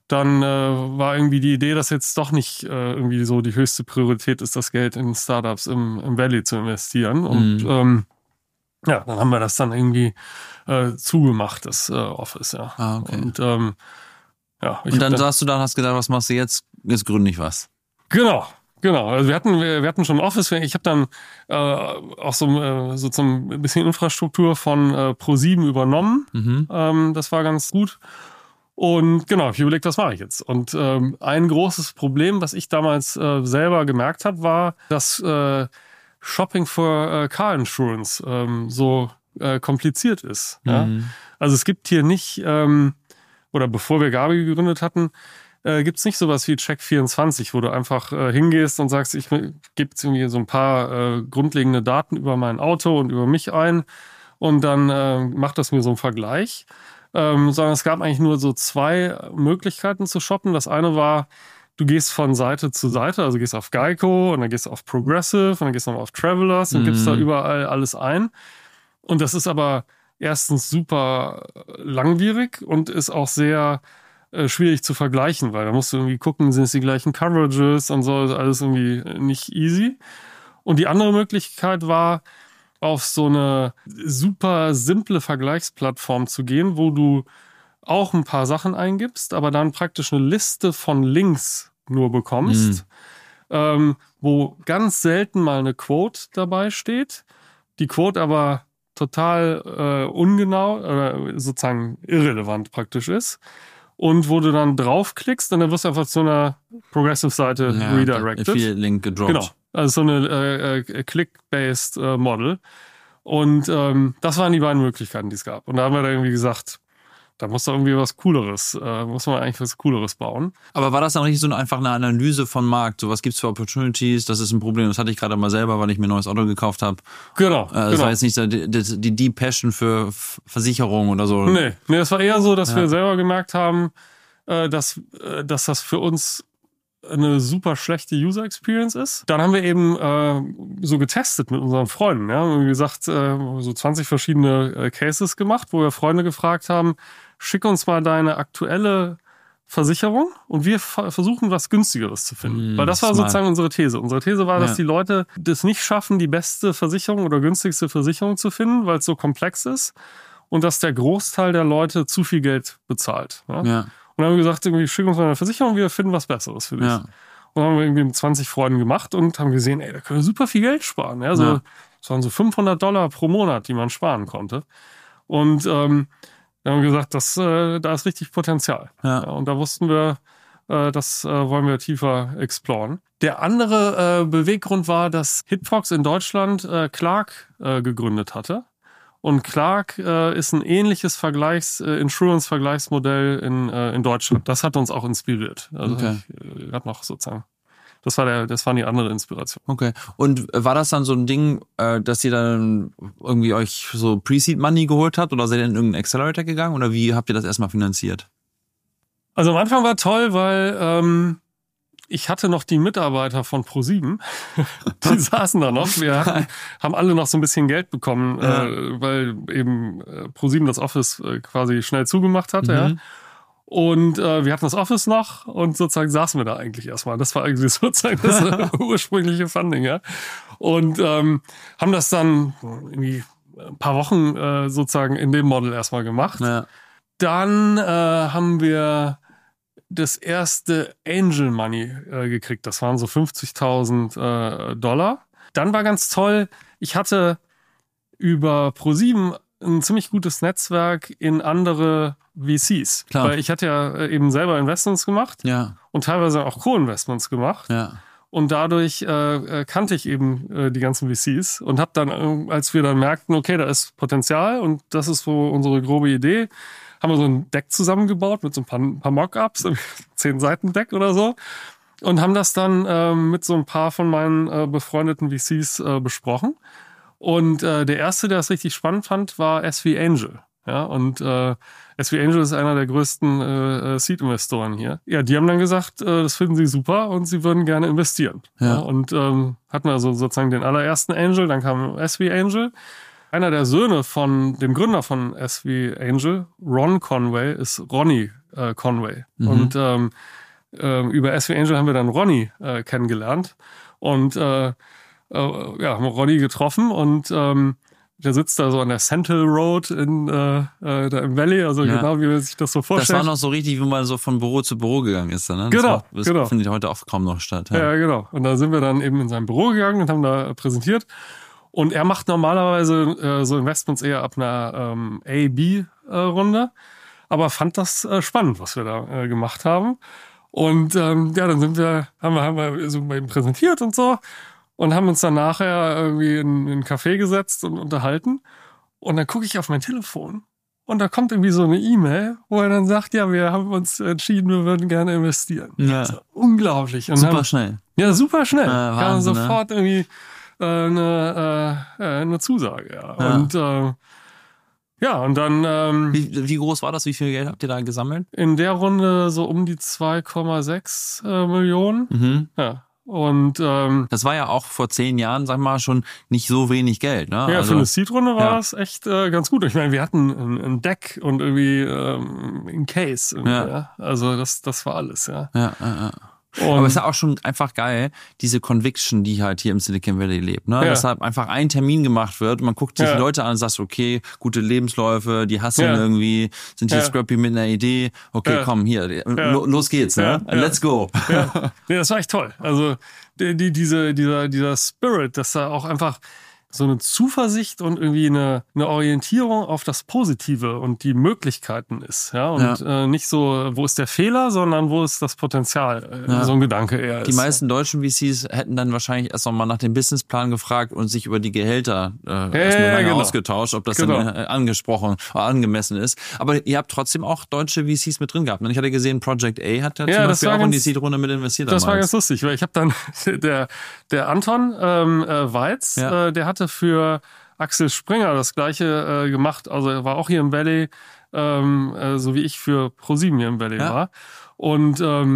war irgendwie die Idee, dass jetzt doch nicht irgendwie so die höchste Priorität ist, das Geld in Startups im Valley zu investieren. Und dann haben wir das dann irgendwie zugemacht, das Office, ja. Ah, okay. Und und dann saßt du da und hast gedacht, was machst du jetzt? Jetzt gründe ich was. Genau. Also wir hatten schon ein Office. Ich habe dann auch so zum bisschen Infrastruktur von ProSieben übernommen. Das war ganz gut. Und genau, ich überlegt, was mache ich jetzt? Und ein großes Problem, was ich damals selber gemerkt habe, war, dass Shopping for Car Insurance so kompliziert ist. Ja? Also es gibt hier nicht oder bevor wir Gabi gegründet hatten, gibt's nicht sowas wie Check24, wo du einfach hingehst und sagst, ich gebe jetzt irgendwie so ein paar grundlegende Daten über mein Auto und über mich ein und dann macht das mir so einen Vergleich. Sondern es gab eigentlich nur so 2 Möglichkeiten zu shoppen. Das eine war, du gehst von Seite zu Seite, also gehst auf Geico und dann gehst du auf Progressive und dann gehst du noch auf Travelers und gibst da überall alles ein. Und das ist aber erstens super langwierig und ist auch sehr schwierig zu vergleichen, weil da musst du irgendwie gucken, sind es die gleichen Coverages und so, ist alles irgendwie nicht easy. Und die andere Möglichkeit war, auf so eine super simple Vergleichsplattform zu gehen, wo du auch ein paar Sachen eingibst, aber dann praktisch eine Liste von Links nur bekommst, wo ganz selten mal eine Quote dabei steht, die Quote aber total ungenau oder sozusagen irrelevant praktisch ist. Und wo du dann draufklickst und dann wirst du einfach zu einer Progressive-Seite redirected. Affiliate-Link gedroppt. Genau, also so eine Click-based Model. Und das waren die beiden Möglichkeiten, die es gab. Und da haben wir dann irgendwie gesagt, da muss doch irgendwie was Cooleres, muss man eigentlich was Cooleres bauen. Aber war das dann richtig so einfach eine Analyse von Markt? So, was gibt's für Opportunities? Das ist ein Problem. Das hatte ich gerade mal selber, weil ich mir ein neues Auto gekauft habe. Genau. Das war jetzt nicht die Deep Passion für Versicherung oder so. Nee, das war eher so, dass wir selber gemerkt haben, dass das für uns eine super schlechte User Experience ist. Dann haben wir eben so getestet mit unseren Freunden. Ja? Wie gesagt, so 20 verschiedene Cases gemacht, wo wir Freunde gefragt haben, schick uns mal deine aktuelle Versicherung und wir versuchen, was Günstigeres zu finden. Weil das war sozusagen unsere These. Unsere These war, dass die Leute das nicht schaffen, die beste Versicherung oder günstigste Versicherung zu finden, weil es so komplex ist und dass der Großteil der Leute zu viel Geld bezahlt. Ja? Und dann haben wir gesagt, irgendwie, schick uns mal eine Versicherung, wir finden was Besseres für dich. Ja. Und dann haben wir irgendwie mit 20 Freunden gemacht und haben gesehen, da können wir super viel Geld sparen. Ja? Das waren so $500 pro Monat, die man sparen konnte. Und da haben wir gesagt, da ist richtig Potenzial. Ja, und da wussten wir, das wollen wir tiefer exploren. Der andere Beweggrund war, dass Hitfox in Deutschland Clark gegründet hatte. Und Clark ist ein ähnliches Insurance-Vergleichsmodell in Deutschland. Das hat uns auch inspiriert. Also ich hab noch sozusagen. Das war die andere Inspiration. Okay. Und war das dann so ein Ding, dass ihr dann irgendwie euch so Pre-Seed Money geholt habt oder seid ihr in irgendeinen Accelerator gegangen oder wie habt ihr das erstmal finanziert? Also am Anfang war toll, weil ich hatte noch die Mitarbeiter von ProSieben. Die saßen da noch. Wir haben alle noch so ein bisschen Geld bekommen, weil eben ProSieben das Office quasi schnell zugemacht hatte. Ja. Und wir hatten das Office noch und sozusagen saßen wir da eigentlich erstmal. Das war eigentlich sozusagen das ursprüngliche Funding, ja. Und haben das dann irgendwie ein paar Wochen sozusagen in dem Model erstmal gemacht. Ja. Dann haben wir das erste Angel Money gekriegt. Das waren so $50.000. Dann war ganz toll, ich hatte über ProSieben ein ziemlich gutes Netzwerk in andere VCs. Klar. Weil ich hatte ja eben selber Investments gemacht und teilweise auch Co-Investments gemacht. Ja. Und dadurch kannte ich eben die ganzen VCs und habe dann, als wir dann merkten, okay, da ist Potenzial und das ist so unsere grobe Idee, haben wir so ein Deck zusammengebaut mit so ein paar Mock-Ups, 10 Seiten Deck oder so und haben das dann mit so ein paar von meinen befreundeten VCs besprochen. Und der erste, der es richtig spannend fand, war SV Angel. Ja, und SV Angel ist einer der größten Seed-Investoren hier. Ja, die haben dann gesagt, das finden sie super und sie würden gerne investieren. Ja. Und hatten wir also sozusagen den allerersten Angel, dann kam SV Angel. Einer der Söhne von dem Gründer von SV Angel, Ron Conway, ist Ronnie Conway. Und über SV Angel haben wir dann Ronnie kennengelernt und haben Ronnie getroffen und der sitzt da so an der Central Road da im Valley, also genau wie man sich das so vorstellt. Das war noch so richtig, wie man so von Büro zu Büro gegangen ist. Ne? Das findet heute auch kaum noch statt. Ja, genau. Und da sind wir dann eben in sein Büro gegangen und haben da präsentiert. Und er macht normalerweise so Investments eher ab einer A-B-Runde, aber fand das spannend, was wir da gemacht haben. Und dann haben wir so bei ihm präsentiert und so. Und haben uns dann nachher irgendwie in einen Café gesetzt und unterhalten. Und dann gucke ich auf mein Telefon und da kommt irgendwie so eine E-Mail, wo er dann sagt, ja, wir haben uns entschieden, wir würden gerne investieren. Ja. Also, unglaublich. Und super schnell. Ja, super schnell. Kam sofort irgendwie eine Zusage. Ja. Und und dann... wie groß war das? Wie viel Geld habt ihr da gesammelt? In der Runde so um die 2,6 Millionen. Ja. Und das war ja auch vor 10 Jahren, sag mal, schon nicht so wenig Geld, ne? Ja, also, für eine Seed-Runde war das echt ganz gut. Ich meine, wir hatten ein Deck und irgendwie ein Case. Ja. Also das war alles, ja. Aber es ist ja auch schon einfach geil, diese Conviction, die halt hier im Silicon Valley lebt, ne? Dass halt einfach ein Termin gemacht wird und man guckt sich die Leute an und sagt, okay, gute Lebensläufe, die hasseln irgendwie, sind hier scrappy mit einer Idee, okay, komm, hier, los geht's, ne? Let's go. Ja. Nee, das war echt toll. Also dieser Spirit, dass da auch einfach so eine Zuversicht und irgendwie eine Orientierung auf das Positive und die Möglichkeiten ist. Ja? Und nicht so, wo ist der Fehler, sondern wo ist das Potenzial. So ein Gedanke eher ist. Die meisten deutschen VCs hätten dann wahrscheinlich erst nochmal nach dem Businessplan gefragt und sich über die Gehälter erstmal ausgetauscht, ob das dann angemessen ist. Aber ihr habt trotzdem auch deutsche VCs mit drin gehabt. Und ich hatte gesehen, Project A hat ja zum Beispiel auch in die Seed-Runde mit investiert. Das war ganz lustig, weil ich habe dann der Anton Weiz, der hatte für Axel Springer das Gleiche gemacht. Also er war auch hier im Valley, so wie ich für ProSieben hier im Valley war. Und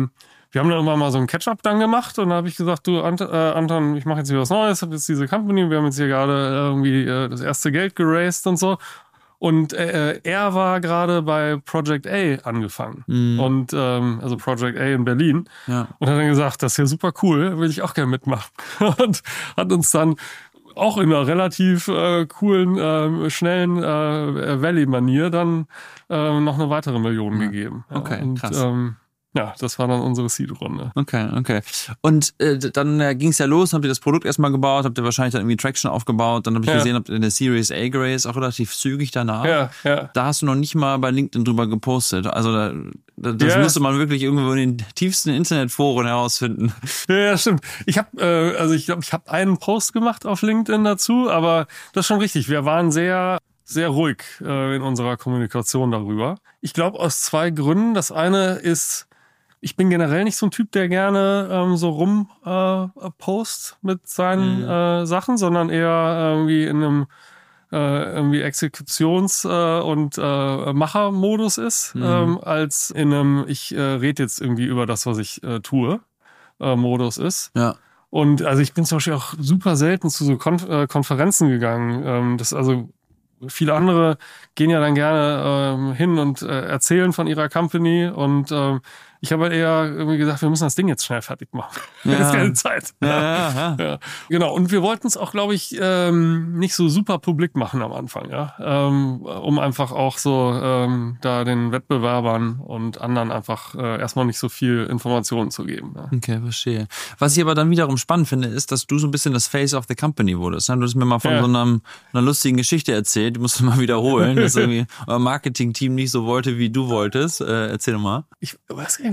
wir haben dann irgendwann mal so einen Catch-up dann gemacht und da habe ich gesagt, du Anton, ich mache jetzt wieder was Neues, habe jetzt diese Company, wir haben jetzt hier gerade irgendwie das erste Geld geraced und so. Und er war gerade bei Project A angefangen. Und also Project A in Berlin. Ja. Und hat dann gesagt, das ist ja super cool, will ich auch gerne mitmachen. Und hat uns dann auch in einer relativ coolen, schnellen Valley-Manier dann noch eine weitere Million gegeben. Ja, Okay, und, krass. ja, das war dann unsere Seed-Runde. Okay. Und dann ging es ja los, habt ihr das Produkt erstmal gebaut, habt ihr wahrscheinlich dann irgendwie Traction aufgebaut, dann habe ich gesehen, habt ihr eine Series A geraced, auch relativ zügig danach. Ja. Da hast du noch nicht mal bei LinkedIn drüber gepostet. Also das müsste man wirklich irgendwo in den tiefsten Internetforen herausfinden. Ja, stimmt. Ich habe, ich glaube, ich habe einen Post gemacht auf LinkedIn dazu, aber das ist schon richtig. Wir waren sehr ruhig in unserer Kommunikation darüber. Ich glaube aus 2 Gründen. Das eine ist, ich bin generell nicht so ein Typ, der gerne so post mit seinen Sachen, sondern eher irgendwie in einem irgendwie Exekutions- und Machermodus ist, als in einem ich rede jetzt irgendwie über das, was ich tue, Modus ist. Ja. Und also ich bin zum Beispiel auch super selten zu so Konferenzen gegangen. Viele andere gehen ja dann gerne hin und erzählen von ihrer Company und ich habe halt eher irgendwie gesagt, wir müssen das Ding jetzt schnell fertig machen. Ja. Ist keine Zeit. Ja. Genau. Und wir wollten es auch, glaube ich, nicht so super publik machen am Anfang, ja. Um einfach auch so da den Wettbewerbern und anderen einfach erstmal nicht so viel Informationen zu geben. Ja. Okay, verstehe. Was ich aber dann wiederum spannend finde, ist, dass du so ein bisschen das Face of the Company wurdest. Du hast mir mal von so einer lustigen Geschichte erzählt, die musst du mal wiederholen, dass irgendwie euer Marketing-Team nicht so wollte, wie du wolltest. Erzähl doch mal. Ich weiß gar nicht,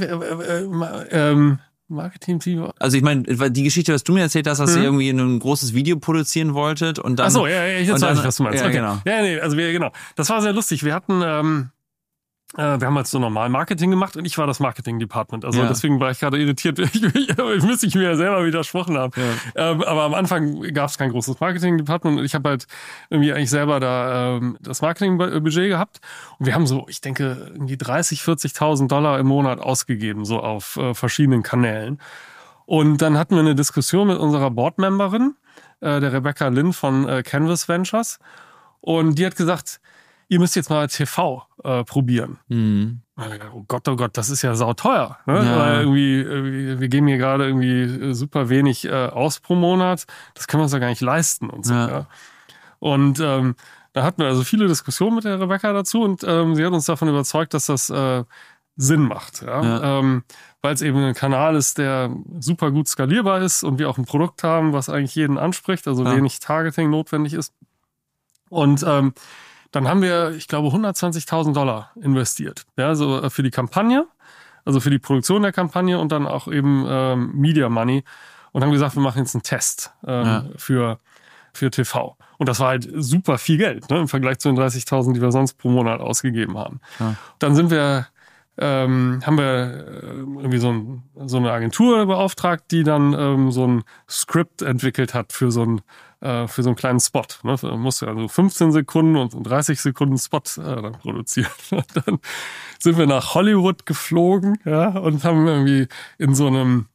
Marketing-Team. Also ich meine, die Geschichte, was du mir erzählt hast, dass ihr irgendwie ein großes Video produzieren wolltet und dann... Ach so, ja, jetzt weiß ich, was du meinst. Ja, okay. genau. Ja, nee, also genau. Das war sehr lustig. Wir hatten... wir haben halt so normal Marketing gemacht und ich war das Marketing-Department. Also deswegen war ich gerade irritiert. Ich müsste mir ja selber widersprochen haben. Ja. Aber am Anfang gab es kein großes Marketing-Department und ich habe halt irgendwie eigentlich selber da das Marketing-Budget gehabt. Und wir haben so, ich denke, irgendwie 30.000, 40.000 Dollar im Monat ausgegeben, so auf verschiedenen Kanälen. Und dann hatten wir eine Diskussion mit unserer Board-Memberin, der Rebecca Lynn von Canvas Ventures. Und die hat gesagt, ihr müsst jetzt mal TV probieren. Oh Gott, das ist ja sauteuer. Ne? Ja. Weil irgendwie, wir geben hier gerade irgendwie super wenig aus pro Monat. Das können wir uns ja gar nicht leisten und so. Ja. Und da hatten wir also viele Diskussionen mit der Rebecca dazu und sie hat uns davon überzeugt, dass das Sinn macht. Ja? Weil es eben ein Kanal ist, der super gut skalierbar ist und wir auch ein Produkt haben, was eigentlich jeden anspricht, also wenig Targeting notwendig ist. Und dann haben wir, ich glaube, 120.000 Dollar investiert. Ja, so für die Kampagne, also für die Produktion der Kampagne und dann auch eben Media Money. Und haben gesagt, wir machen jetzt einen Test für TV. Und das war halt super viel Geld, ne, im Vergleich zu den 30.000, die wir sonst pro Monat ausgegeben haben. Ja. Dann haben wir irgendwie so eine Agentur beauftragt, die dann so ein Skript entwickelt hat für so einen kleinen Spot. Ne? Man musste also 15 Sekunden und 30 Sekunden Spot dann produzieren. Und dann sind wir nach Hollywood geflogen, ja, und haben irgendwie in so einem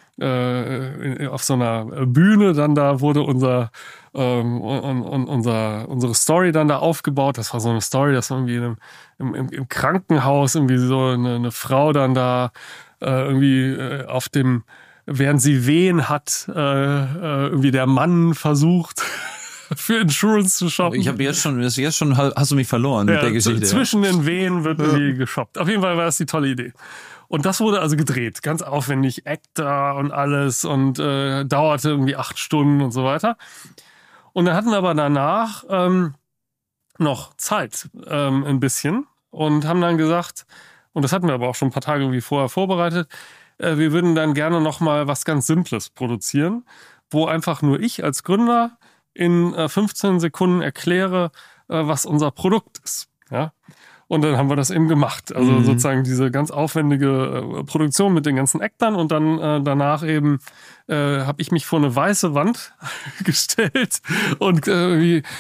auf so einer Bühne dann da wurde unsere Story dann da aufgebaut. Das war so eine Story, das war irgendwie im Krankenhaus irgendwie so eine Frau dann da irgendwie auf dem, während sie Wehen hat, irgendwie der Mann versucht für Insurance zu shoppen. Ich habe jetzt schon hast du mich verloren mit der Geschichte. Zwischen den Wehen wird irgendwie geshoppt. Auf jeden Fall war das die tolle Idee. Und das wurde also gedreht, ganz aufwendig, Actor und alles und dauerte irgendwie 8 Stunden und so weiter. Und dann hatten wir aber danach noch Zeit ein bisschen und haben dann gesagt, und das hatten wir aber auch schon ein paar Tage irgendwie vorher vorbereitet, wir würden dann gerne noch mal was ganz Simples produzieren, wo einfach nur ich als Gründer in 15 Sekunden erkläre, was unser Produkt ist. Ja? Und dann haben wir das eben gemacht. Also sozusagen diese ganz aufwendige Produktion mit den ganzen Actern und dann danach eben habe ich mich vor eine weiße Wand gestellt und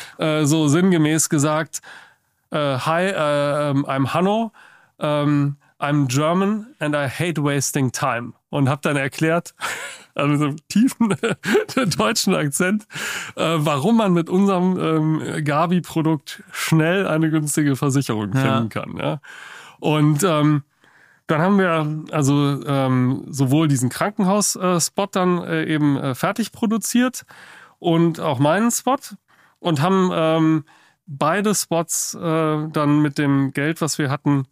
so sinngemäß gesagt, Hi, I'm Hanno. I'm German and I hate wasting time. Und habe dann erklärt, also mit so einem tiefen deutschen Akzent, warum man mit unserem Gabi-Produkt schnell eine günstige Versicherung finden kann. Ja. Und dann haben wir also sowohl diesen Krankenhaus-Spot dann eben fertig produziert und auch meinen Spot und haben beide Spots dann mit dem Geld, was wir hatten,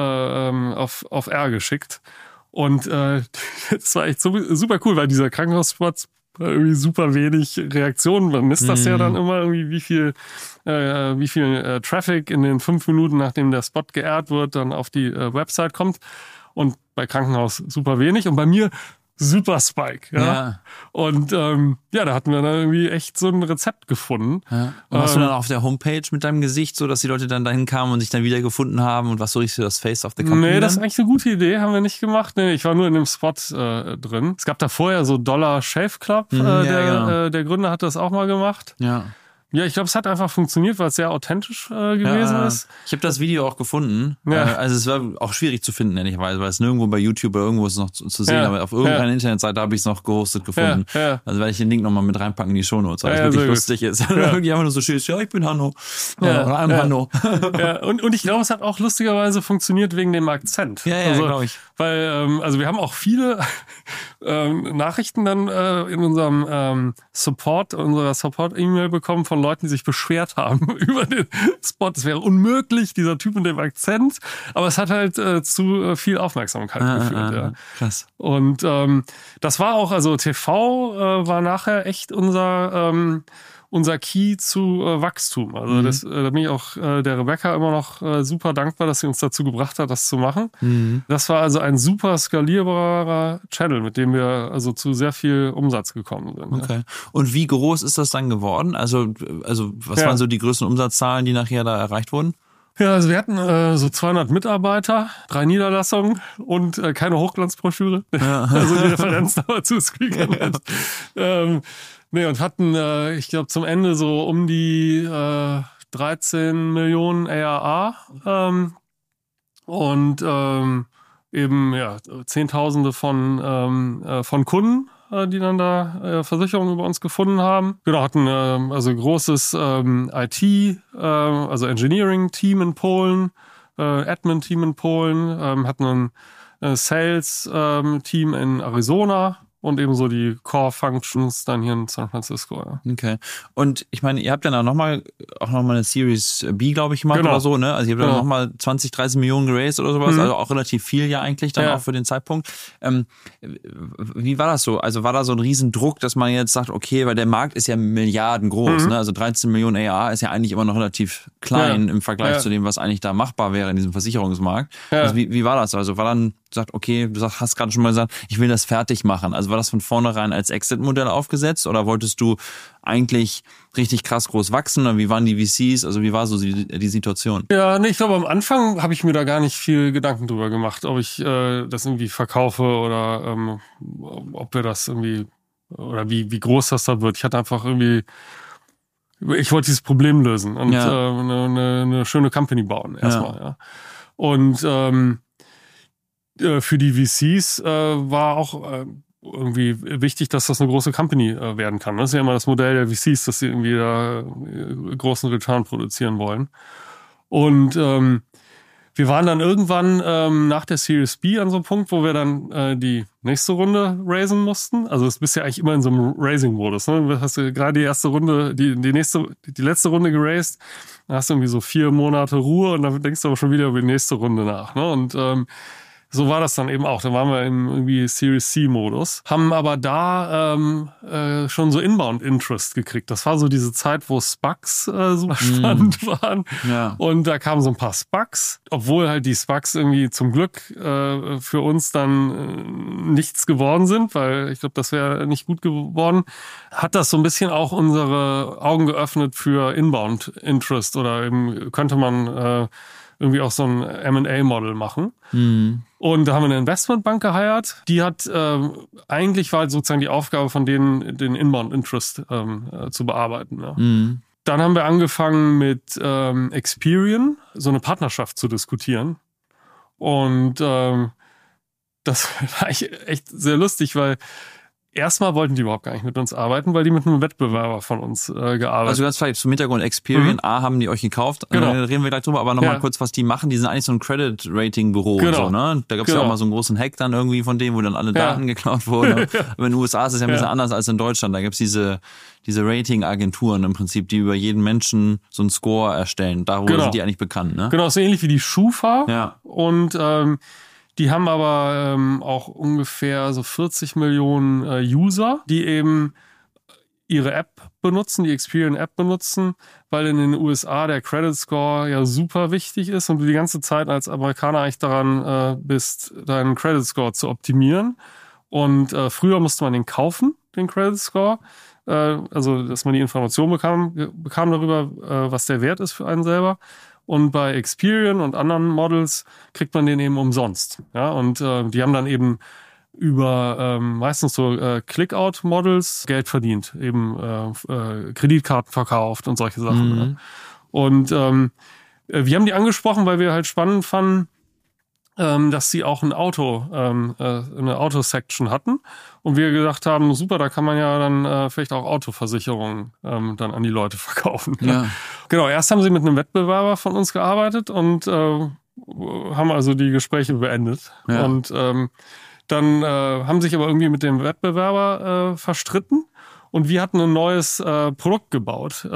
auf R geschickt. Und das war echt super cool, weil dieser Krankenhausspot irgendwie super wenig Reaktionen. Man misst das ja dann immer irgendwie, wie viel Traffic in den 5 Minuten, nachdem der Spot geehrt wird, dann auf die Website kommt. Und bei Krankenhaus super wenig. Und bei mir super Spike. Ja. Und da hatten wir dann irgendwie echt so ein Rezept gefunden. Ja. Und warst du dann auf der Homepage mit deinem Gesicht, so dass die Leute dann dahin kamen und sich dann wiedergefunden haben und was so richtig das Face of the Company? Nee, das ist eigentlich eine gute Idee, haben wir nicht gemacht. Nee, ich war nur in dem Spot drin. Es gab da vorher so Dollar Shave Club, der Gründer hat das auch mal gemacht. Ja. Ja, ich glaube, es hat einfach funktioniert, weil es sehr authentisch gewesen ist. Ich habe das Video auch gefunden. Ja. Also es war auch schwierig zu finden, ehrlicherweise, weil es nirgendwo bei YouTube oder irgendwo ist noch zu sehen, aber auf irgendeiner Internetseite habe ich es noch gehostet gefunden. Ja. Also werde ich den Link nochmal mit reinpacken in die Shownotes, weil es wirklich lustig ist. Irgendwie einfach nur so schön, ja, ich bin Hanno. Oder I'm Hanno. Ja, und ich glaube, es hat auch lustigerweise funktioniert wegen dem Akzent. Ja, also, glaube ich. Weil, also wir haben auch viele Nachrichten dann in unserem unserer Support-E-Mail bekommen von Leuten, die sich beschwert haben über den Spot. Es wäre unmöglich, dieser Typ mit dem Akzent, aber es hat halt zu viel Aufmerksamkeit geführt. Ja. Krass. Und das war auch, also TV war nachher echt unser Key zu Wachstum. Also da bin ich auch der Rebecca immer noch super dankbar, dass sie uns dazu gebracht hat, das zu machen. Das war also ein super skalierbarer Channel, mit dem wir also zu sehr viel Umsatz gekommen sind. Okay. Und wie groß ist das dann geworden? Also was waren so die größten Umsatzzahlen, die nachher da erreicht wurden? Ja, also wir hatten so 200 Mitarbeiter, 3 Niederlassungen und keine Hochglanzbroschüre. Ja. Also die Referenz dazu Screencast. Nee, und hatten, ich glaube, zum Ende so um die 13 Millionen ARR und eben Zehntausende von Kunden, die dann da Versicherungen über uns gefunden haben. Genau, hatten also großes IT, also Engineering-Team in Polen, Admin-Team in Polen, hatten ein Sales-Team in Arizona. Und ebenso die Core-Functions dann hier in San Francisco. Ja. Okay. Und ich meine, ihr habt dann auch nochmal eine Series B, glaube ich, gemacht oder so, ne? Also ihr habt dann nochmal 20, 30 Millionen geraced oder sowas. Also auch relativ viel ja eigentlich dann auch für den Zeitpunkt. Wie war das so? Also war da so ein Riesendruck, dass man jetzt sagt, okay, weil der Markt ist ja Milliarden groß, ne? Also 13 Millionen ARR ist ja eigentlich immer noch relativ klein im Vergleich zu dem, was eigentlich da machbar wäre in diesem Versicherungsmarkt. Also wie war das? Also war dann gesagt, okay, hast gerade schon mal gesagt, ich will das fertig machen. Also war das von vornherein als Exit-Modell aufgesetzt oder wolltest du eigentlich richtig krass groß wachsen? Oder wie waren die VCs? Also wie war so die Situation? Ja, nee, ich glaube, am Anfang habe ich mir da gar nicht viel Gedanken drüber gemacht, ob ich das irgendwie verkaufe oder ob wir das irgendwie oder wie groß das da wird. Ich hatte einfach irgendwie, ich wollte dieses Problem lösen und eine schöne Company bauen erstmal. Ja. Und für die VCs war auch irgendwie wichtig, dass das eine große Company werden kann. Das ist ja immer das Modell der VCs, dass sie irgendwie da großen Return produzieren wollen. Und wir waren dann irgendwann nach der Series B an so einem Punkt, wo wir dann die nächste Runde raisen mussten. Also es bist ja eigentlich immer in so einem Raising-Modus. Ne? Du hast gerade die erste Runde, die letzte Runde geraced, dann hast du irgendwie so 4 Monate Ruhe und dann denkst du aber schon wieder über die nächste Runde nach. Ne? Und so war das dann eben auch. Da waren wir im irgendwie Series C-Modus. Haben aber da schon so Inbound-Interest gekriegt. Das war so diese Zeit, wo SPACs super spannend waren. Ja. Und da kamen so ein paar SPACs. Obwohl halt die SPACs irgendwie zum Glück für uns dann nichts geworden sind, weil ich glaube, das wäre nicht gut geworden. Hat das so ein bisschen auch unsere Augen geöffnet für Inbound-Interest oder eben könnte man irgendwie auch so ein M&A-Model machen. Und da haben wir eine Investmentbank geheiert. Die hat, eigentlich war sozusagen die Aufgabe von denen, den Inbound-Interest zu bearbeiten. Ja. Dann haben wir angefangen mit Experian, so eine Partnerschaft zu diskutieren. Und das war echt sehr lustig, weil erstmal wollten die überhaupt gar nicht mit uns arbeiten, weil die mit einem Wettbewerber von uns gearbeitet haben. Also ganz vielleicht zum Hintergrund, Experian, haben die euch gekauft, Genau. Reden wir gleich drüber, aber nochmal kurz, was die machen. Die sind eigentlich so ein Credit-Rating-Büro und so, ne? Da gab es ja auch mal so einen großen Hack dann irgendwie von dem, wo dann alle Daten geklaut wurden. Aber in den USA ist es ja ein bisschen anders als in Deutschland. Da gibt's diese Rating-Agenturen im Prinzip, die über jeden Menschen so einen Score erstellen. Darüber sind die eigentlich bekannt, ne? Genau, so ähnlich wie die Schufa. Ja. Und die haben aber auch ungefähr so 40 Millionen User, die eben ihre App benutzen, die Experian-App benutzen, weil in den USA der Credit Score ja super wichtig ist und du die ganze Zeit als Amerikaner eigentlich daran bist, deinen Credit Score zu optimieren. Und früher musste man den kaufen, den Credit Score. Also, dass man die Information bekam darüber, was der Wert ist für einen selber. Und bei Experian und anderen Models kriegt man den eben umsonst. Ja, und die haben dann eben über meistens so Click-Out-Models Geld verdient, eben Kreditkarten verkauft und solche Sachen. Ja. Und wir haben die angesprochen, weil wir halt spannend fanden, dass sie auch eine Auto-Section hatten. Und wir gedacht haben, super, da kann man ja dann vielleicht auch Autoversicherungen dann an die Leute verkaufen. Ja. Genau, erst haben sie mit einem Wettbewerber von uns gearbeitet und haben also die Gespräche beendet. Ja. Und dann haben sich aber irgendwie mit dem Wettbewerber verstritten. Und wir hatten ein neues Produkt gebaut,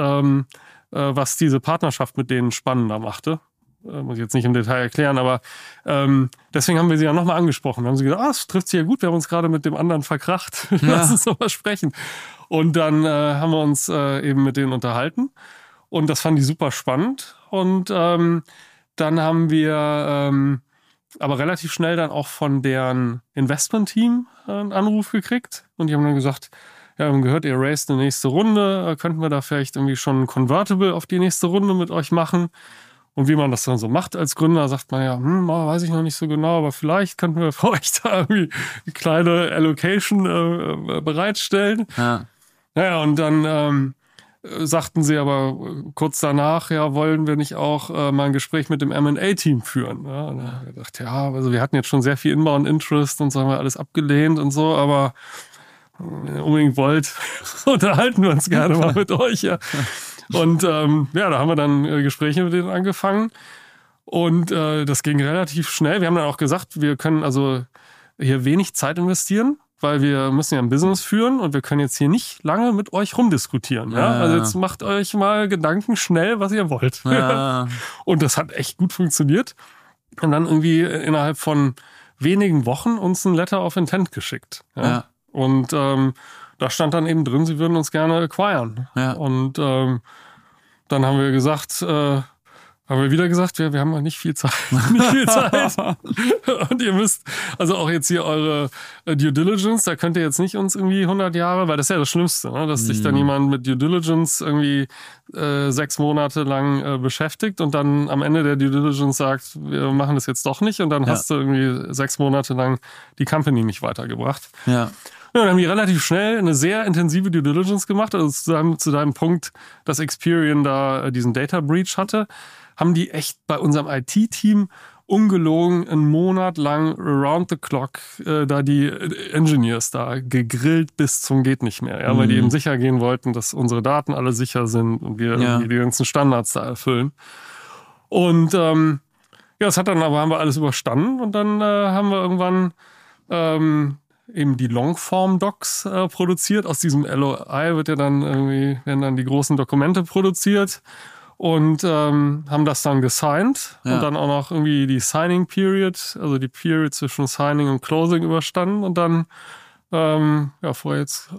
was diese Partnerschaft mit denen spannender machte. Muss ich jetzt nicht im Detail erklären, aber deswegen haben wir sie ja nochmal angesprochen. Dann haben sie gesagt, das trifft sich ja gut, wir haben uns gerade mit dem anderen verkracht. Lass uns noch mal sprechen. Und dann haben wir uns eben mit denen unterhalten. Und das fanden die super spannend. Und dann haben wir aber relativ schnell dann auch von deren Investment-Team einen Anruf gekriegt. Und die haben dann gesagt, ja, wir haben gehört, ihr raised eine nächste Runde. Könnten wir da vielleicht irgendwie schon ein Convertible auf die nächste Runde mit euch machen? Und wie man das dann so macht als Gründer, sagt man ja, weiß ich noch nicht so genau, aber vielleicht könnten wir für euch da irgendwie eine kleine Allocation bereitstellen. Ja. Naja, und dann sagten sie aber kurz danach, ja, wollen wir nicht auch mal ein Gespräch mit dem M&A-Team führen? Ja, und dann haben wir gedacht, ja, also wir hatten jetzt schon sehr viel Inbound-Interest und so haben wir alles abgelehnt und so, aber wenn ihr unbedingt wollt, unterhalten wir uns gerne mal mit euch, ja. Und da haben wir dann Gespräche mit denen angefangen und das ging relativ schnell. Wir haben dann auch gesagt, wir können also hier wenig Zeit investieren, weil wir müssen ja ein Business führen und wir können jetzt hier nicht lange mit euch rumdiskutieren. Ja? Also jetzt macht euch mal Gedanken schnell, was ihr wollt. Ja. Und das hat echt gut funktioniert. Und dann irgendwie innerhalb von wenigen Wochen uns ein Letter of Intent geschickt. Ja? Und da stand dann eben drin, sie würden uns gerne acquiren. Ja. Und dann haben wir gesagt, wir haben ja nicht viel Zeit. Und ihr müsst, also auch jetzt hier eure Due Diligence, da könnt ihr jetzt nicht uns irgendwie 100 Jahre, weil das ist ja das Schlimmste, ne? Dass sich dann jemand mit Due Diligence irgendwie 6 Monate lang beschäftigt und dann am Ende der Due Diligence sagt, wir machen das jetzt doch nicht und dann hast du irgendwie 6 Monate lang die Company nicht weitergebracht. Ja. Ja, dann haben die relativ schnell eine sehr intensive Due Diligence gemacht. Also zu deinem Punkt, dass Experian da diesen Data Breach hatte, haben die echt bei unserem IT-Team ungelogen einen Monat lang around the clock da die Engineers da gegrillt bis zum geht nicht mehr. Ja, weil die eben sicher gehen wollten, dass unsere Daten alle sicher sind und wir die ganzen Standards da erfüllen. Und das haben wir alles überstanden und dann haben wir irgendwann eben die Longform-Docs produziert. Aus diesem LOI werden dann die großen Dokumente produziert und haben das dann gesigned und dann auch noch irgendwie die Signing Period, also die Period zwischen Signing und Closing überstanden und dann vor jetzt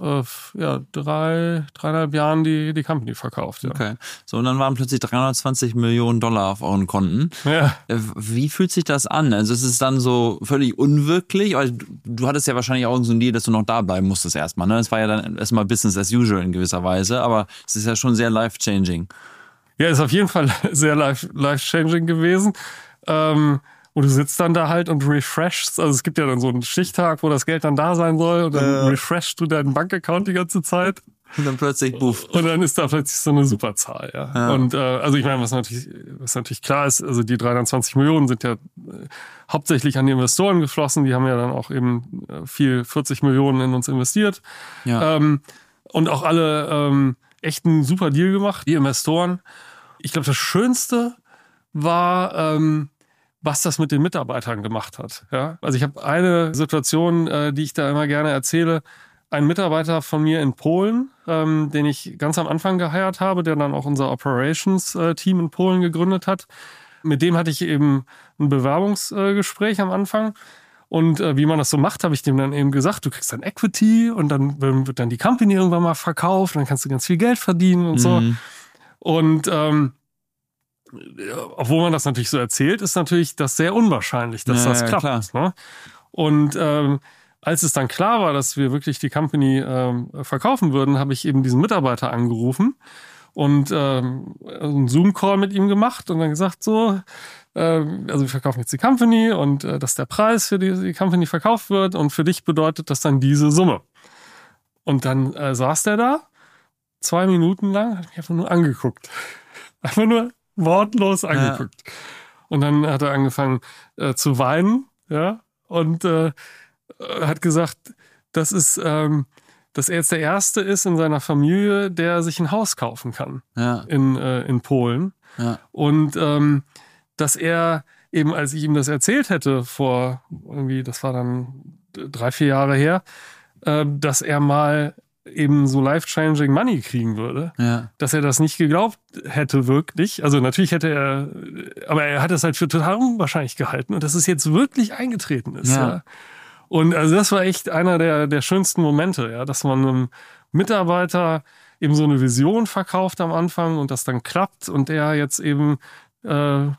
3,5 Jahren die Company verkauft. Ja. Okay. So, und dann waren plötzlich $320 Millionen auf euren Konten. Ja. Wie fühlt sich das an? Also es ist dann so völlig unwirklich. Also, du hattest ja wahrscheinlich auch so ein Deal, dass du noch da bleiben musstest erstmal. Ne? Es war ja dann erstmal Business as usual in gewisser Weise, aber es ist ja schon sehr life-changing. Ja, ist auf jeden Fall sehr life-changing gewesen. Und du sitzt dann da halt und refreshst. Also es gibt ja dann so einen Stichtag, wo das Geld dann da sein soll. Und dann refreshst du deinen Bankaccount die ganze Zeit. Und dann plötzlich buff. Und dann ist da plötzlich so eine Superzahl, ja. Und also ich meine, was natürlich klar ist, also die 320 Millionen sind ja hauptsächlich an die Investoren geflossen. Die haben ja dann auch eben 40 Millionen in uns investiert. Ja. Und auch alle echt einen super Deal gemacht, die Investoren. Ich glaube, das Schönste war, was das mit den Mitarbeitern gemacht hat. Ja? Also ich habe eine Situation, die ich da immer gerne erzähle. Ein Mitarbeiter von mir in Polen, den ich ganz am Anfang geheiert habe, der dann auch unser Operations-Team in Polen gegründet hat. Mit dem hatte ich eben ein Bewerbungsgespräch am Anfang. Und wie man das so macht, habe ich dem dann eben gesagt, du kriegst dann Equity und dann wird dann die Company irgendwann mal verkauft und dann kannst du ganz viel Geld verdienen und so. Und obwohl man das natürlich so erzählt, ist natürlich das sehr unwahrscheinlich, dass das klappt. Ne? Und als es dann klar war, dass wir wirklich die Company verkaufen würden, habe ich eben diesen Mitarbeiter angerufen und einen Zoom-Call mit ihm gemacht und dann gesagt so, also wir verkaufen jetzt die Company und dass der Preis für die Company verkauft wird und für dich bedeutet das dann diese Summe. Und dann saß der da 2 Minuten lang, hat mich einfach nur angeguckt. Einfach nur wortlos angeguckt. Ja. Und dann hat er angefangen zu weinen, ja, und hat gesagt, dass er jetzt der Erste ist in seiner Familie, der sich ein Haus kaufen kann in Polen. Ja. Und dass er eben, als ich ihm das erzählt hätte vor irgendwie, das war dann 3-4 Jahre her, dass er mal eben so life-changing Money kriegen würde, dass er das nicht geglaubt hätte wirklich. Also natürlich aber er hat es halt für total unwahrscheinlich gehalten und dass es jetzt wirklich eingetreten ist. Ja. Und also das war echt einer der schönsten Momente, ja, dass man einem Mitarbeiter eben so eine Vision verkauft am Anfang und das dann klappt und der jetzt eben ein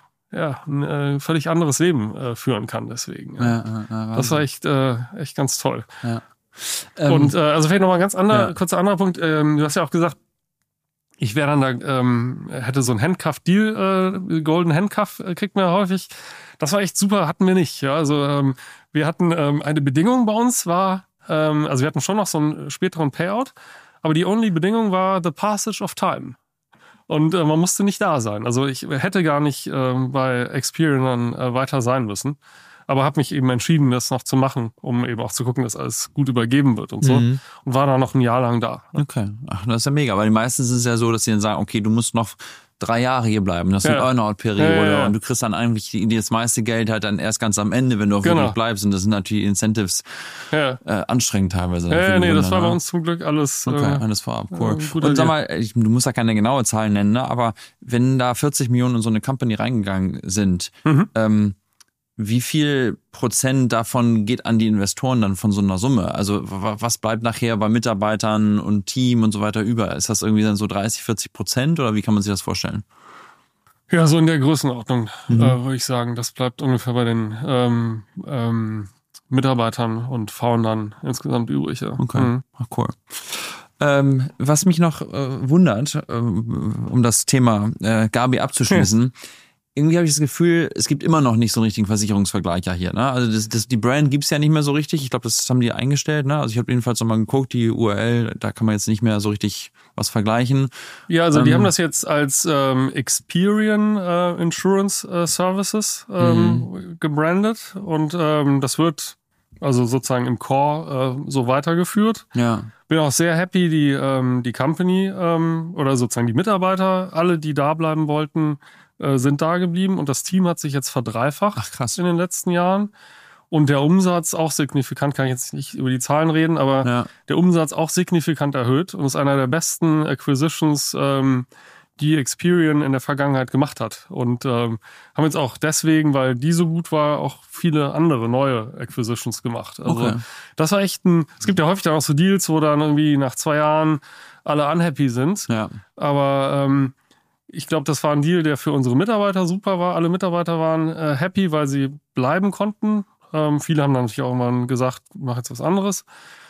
völlig anderes Leben führen kann deswegen. Ja. Das war echt ganz toll. Ja. Und also vielleicht nochmal ein ganz kurzer anderer Punkt. Du hast ja auch gesagt, ich wäre dann da, hätte so ein Handcuff-Deal, Golden Handcuff kriegt man ja häufig. Das war echt super, hatten wir nicht. Ja, also wir hatten eine Bedingung bei uns war, also wir hatten schon noch so einen späteren Payout, aber die only Bedingung war the passage of time. Und man musste nicht da sein. Also ich hätte gar nicht bei Experian dann weiter sein müssen. Aber habe mich eben entschieden, das noch zu machen, um eben auch zu gucken, dass alles gut übergeben wird und so. Und war da noch ein Jahr lang da. Okay, ach, das ist ja mega. Weil die meisten ist es ja so, dass sie dann sagen, okay, du musst noch 3 Jahre hier bleiben. Das ist eine Earnout-Periode und du kriegst dann eigentlich das meiste Geld halt dann erst ganz am Ende, wenn du auch wirklich bleibst. Und das sind natürlich Incentives anstrengend teilweise. Das war bei uns zum Glück alles. Okay, alles vorab, cool. Und sag mal, du musst da keine genaue Zahl nennen, ne? Aber wenn da 40 Millionen in so eine Company reingegangen sind, wie viel Prozent davon geht an die Investoren dann von so einer Summe? Also was bleibt nachher bei Mitarbeitern und Team und so weiter über? Ist das irgendwie dann so 30-40% oder wie kann man sich das vorstellen? Ja, so in der Größenordnung würde ich sagen. Das bleibt ungefähr bei den Mitarbeitern und Foundern insgesamt übrig. Ja. Okay, ach, cool. Was mich noch wundert, um das Thema Gabi abzuschließen, irgendwie habe ich das Gefühl, es gibt immer noch nicht so einen richtigen Versicherungsvergleicher hier. Ne? Also die Brand gibt's ja nicht mehr so richtig. Ich glaube, das haben die eingestellt. Ne? Also ich habe jedenfalls nochmal geguckt, die URL, da kann man jetzt nicht mehr so richtig was vergleichen. Ja, also die haben das jetzt als Experian Insurance Services gebrandet und das wird also sozusagen im Core so weitergeführt. Ja. Bin auch sehr happy, die Company oder sozusagen die Mitarbeiter, alle, die da bleiben wollten, sind da geblieben und das Team hat sich jetzt verdreifacht in den letzten Jahren. Und der Umsatz auch signifikant, kann ich jetzt nicht über die Zahlen reden, aber der Umsatz auch signifikant erhöht und ist einer der besten Acquisitions, die Experian in der Vergangenheit gemacht hat. Und haben jetzt auch deswegen, weil die so gut war, auch viele andere neue Acquisitions gemacht. Also das war echt es gibt ja häufig dann auch so Deals, wo dann irgendwie nach 2 Jahren alle unhappy sind. Ja. Aber ich glaube, das war ein Deal, der für unsere Mitarbeiter super war. Alle Mitarbeiter waren happy, weil sie bleiben konnten. Viele haben dann natürlich auch irgendwann gesagt, mach jetzt was anderes.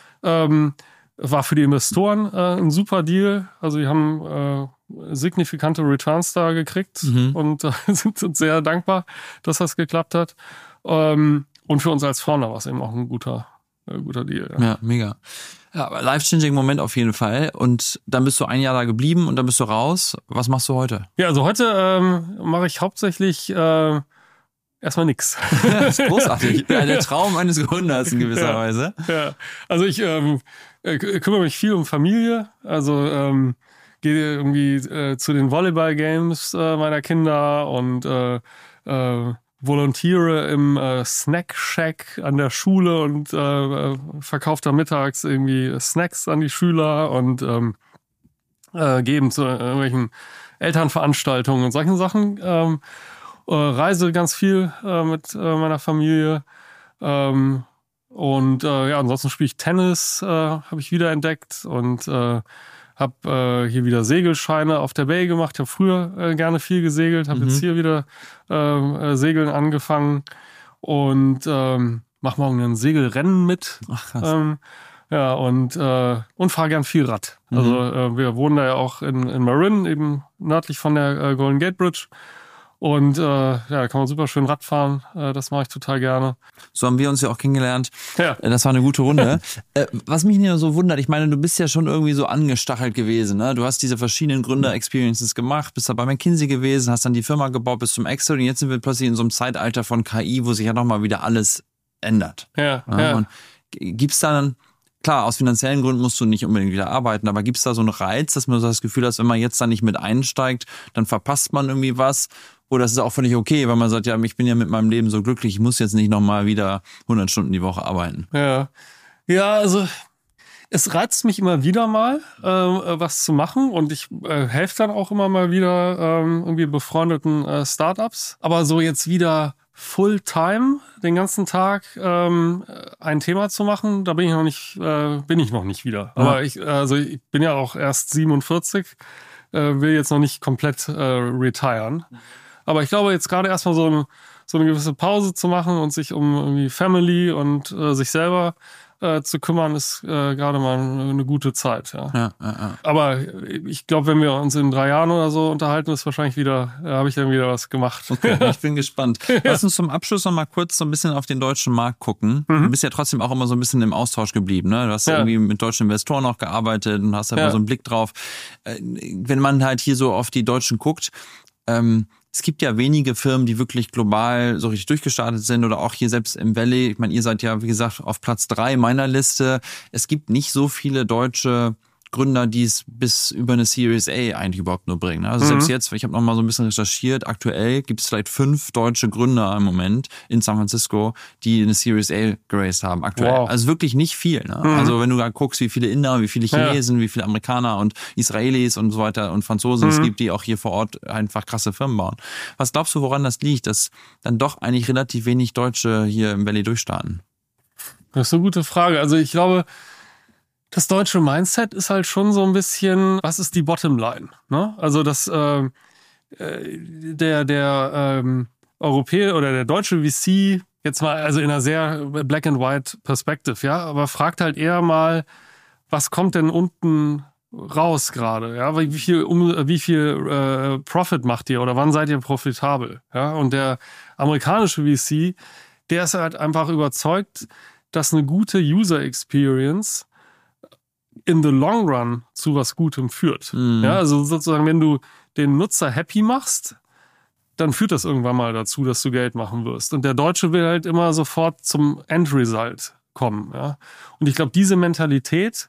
War für die Investoren ein super Deal. Also die haben signifikante Returns da gekriegt und sind uns sehr dankbar, dass das geklappt hat. Und für uns als Founder war es eben auch ein guter Deal. Ja, mega. Ja, aber life-changing Moment auf jeden Fall. Und dann bist du 1 Jahr da geblieben und dann bist du raus. Was machst du heute? Ja, also heute mache ich hauptsächlich erstmal nix. Das ist großartig. Der Traum eines Gründers in gewisser Weise. Ja, also ich kümmere mich viel um Familie, also gehe irgendwie zu den Volleyball-Games meiner Kinder und volontiere im Snack Shack an der Schule und verkaufe da mittags irgendwie Snacks an die Schüler und geben zu irgendwelchen Elternveranstaltungen und solchen Sachen. Reise ganz viel mit meiner Familie. Ansonsten spiele ich Tennis, habe ich wieder entdeckt und habe hier wieder Segelscheine auf der Bay gemacht. Ich habe früher gerne viel gesegelt, habe jetzt hier wieder Segeln angefangen und mache morgen ein Segelrennen mit. Ach, krass. Und fahre gern viel Rad. Also wir wohnen da ja auch in Marin, eben nördlich von der Golden Gate Bridge. Und da kann man super schön Rad fahren. Das mache ich total gerne. So haben wir uns ja auch kennengelernt. Ja. Das war eine gute Runde. Was mich nur so wundert, ich meine, du bist ja schon irgendwie so angestachelt gewesen. Ne? Du hast diese verschiedenen Gründer-Experiences gemacht, bist da bei McKinsey gewesen, hast dann die Firma gebaut bis zum Exit und jetzt sind wir plötzlich in so einem Zeitalter von KI, wo sich ja nochmal wieder alles ändert. Ja. Und gibt's da dann, klar, aus finanziellen Gründen musst du nicht unbedingt wieder arbeiten, aber gibt's da so einen Reiz, dass man so das Gefühl hat, wenn man jetzt da nicht mit einsteigt, dann verpasst man irgendwie was? Oder das ist auch völlig okay, weil man sagt, ja, ich bin ja mit meinem Leben so glücklich, ich muss jetzt nicht nochmal wieder 100 Stunden die Woche arbeiten. Ja, also es reizt mich immer wieder mal, was zu machen und ich helfe dann auch immer mal wieder irgendwie befreundeten Startups. Aber so jetzt wieder Fulltime den ganzen Tag ein Thema zu machen, da bin ich noch nicht wieder. Ja. Aber ich bin ja auch erst 47, will jetzt noch nicht komplett retiren. Aber ich glaube, jetzt gerade erstmal so eine gewisse Pause zu machen und sich um irgendwie Family und sich selber zu kümmern, ist gerade mal eine gute Zeit. Ja. Aber ich glaube, wenn wir uns in 3 Jahren oder so unterhalten, ist wahrscheinlich wieder, habe ich dann wieder was gemacht. Okay, ich bin gespannt. Lass uns zum Abschluss noch mal kurz so ein bisschen auf den deutschen Markt gucken. Du bist ja trotzdem auch immer so ein bisschen im Austausch geblieben. Ne? Du hast irgendwie mit deutschen Investoren auch gearbeitet und hast da immer so einen Blick drauf. Wenn man halt hier so auf die Deutschen guckt, es gibt ja wenige Firmen, die wirklich global so richtig durchgestartet sind oder auch hier selbst im Valley. Ich meine, ihr seid ja, wie gesagt, auf Platz 3 meiner Liste. Es gibt nicht so viele deutsche Gründer, die es bis über eine Series A eigentlich überhaupt nur bringen. Also selbst jetzt, ich habe noch mal so ein bisschen recherchiert, aktuell gibt es vielleicht 5 deutsche Gründer im Moment in San Francisco, die eine Series A geraced haben aktuell. Wow. Also wirklich nicht viel. Ne? Also wenn du da guckst, wie viele Inder, wie viele Chinesen, wie viele Amerikaner und Israelis und so weiter und Franzosen es gibt, die auch hier vor Ort einfach krasse Firmen bauen. Was glaubst du, woran das liegt, dass dann doch eigentlich relativ wenig Deutsche hier im Valley durchstarten? Das ist eine gute Frage. Also ich glaube, das deutsche Mindset ist halt schon so ein bisschen, was ist die Bottomline? Ne? Also das der Europäer oder der deutsche VC jetzt mal also in einer sehr Black and White Perspective, ja, aber fragt halt eher mal, was kommt denn unten raus gerade? Ja, wie viel Profit macht ihr oder wann seid ihr profitabel? Ja, und der amerikanische VC, der ist halt einfach überzeugt, dass eine gute User Experience in the long run zu was Gutem führt. Ja, also sozusagen, wenn du den Nutzer happy machst, dann führt das irgendwann mal dazu, dass du Geld machen wirst. Und der Deutsche will halt immer sofort zum Endresult kommen. Ja? Und ich glaube, diese Mentalität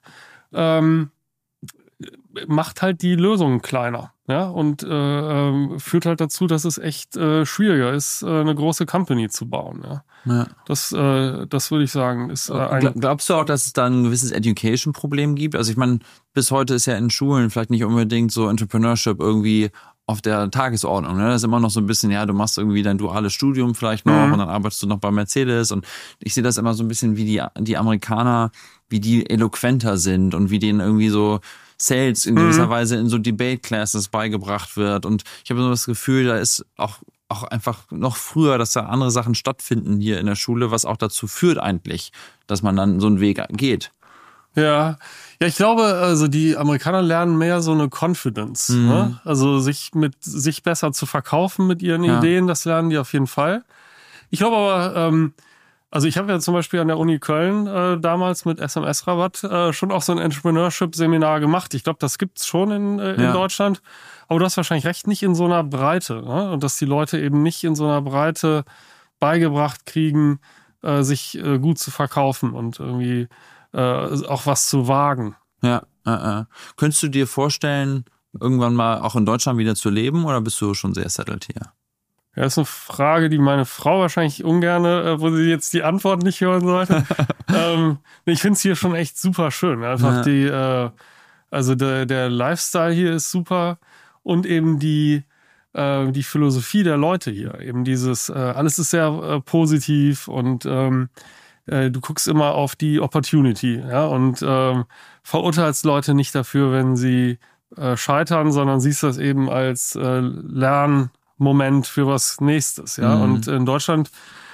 macht halt die Lösungen kleiner. Ja? Und führt halt dazu, dass es echt schwieriger ist, eine große Company zu bauen. Ja? Ja. Das würde ich sagen, ist Glaubst du auch, dass es da ein gewisses Education-Problem gibt? Also ich meine, bis heute ist ja in Schulen vielleicht nicht unbedingt so Entrepreneurship irgendwie auf der Tagesordnung. Ne? Das ist immer noch so ein bisschen, ja, du machst irgendwie dein duales Studium vielleicht noch und dann arbeitest du noch bei Mercedes und ich sehe das immer so ein bisschen wie die Amerikaner, wie die eloquenter sind und wie denen irgendwie so Sales in gewisser Weise in so Debate-Classes beigebracht wird und ich habe so das Gefühl, da ist auch einfach noch früher, dass da andere Sachen stattfinden hier in der Schule, was auch dazu führt eigentlich, dass man dann so einen Weg geht. Ja, ich glaube, also die Amerikaner lernen mehr so eine Confidence, ne? Also sich besser zu verkaufen mit ihren Ideen, das lernen die auf jeden Fall. Ich glaube aber, also ich habe ja zum Beispiel an der Uni Köln damals mit SMS-Rabatt schon auch so ein Entrepreneurship-Seminar gemacht. Ich glaube, das gibt's schon in Deutschland. Aber du hast wahrscheinlich recht, nicht in so einer Breite. Ne? Und dass die Leute eben nicht in so einer Breite beigebracht kriegen, sich gut zu verkaufen und irgendwie auch was zu wagen. Ja, Könntest du dir vorstellen, irgendwann mal auch in Deutschland wieder zu leben oder bist du schon sehr settled hier? Ja, das ist eine Frage, die meine Frau wahrscheinlich ungern, wo sie jetzt die Antwort nicht hören sollte. Ich finde es hier schon echt super schön. Einfach der Lifestyle hier ist super und eben die Philosophie der Leute hier. Eben dieses, alles ist sehr positiv und du guckst immer auf die Opportunity, ja, und verurteilst Leute nicht dafür, wenn sie scheitern, sondern siehst das eben als Lernmoment für was Nächstes, ja. Und in Deutschland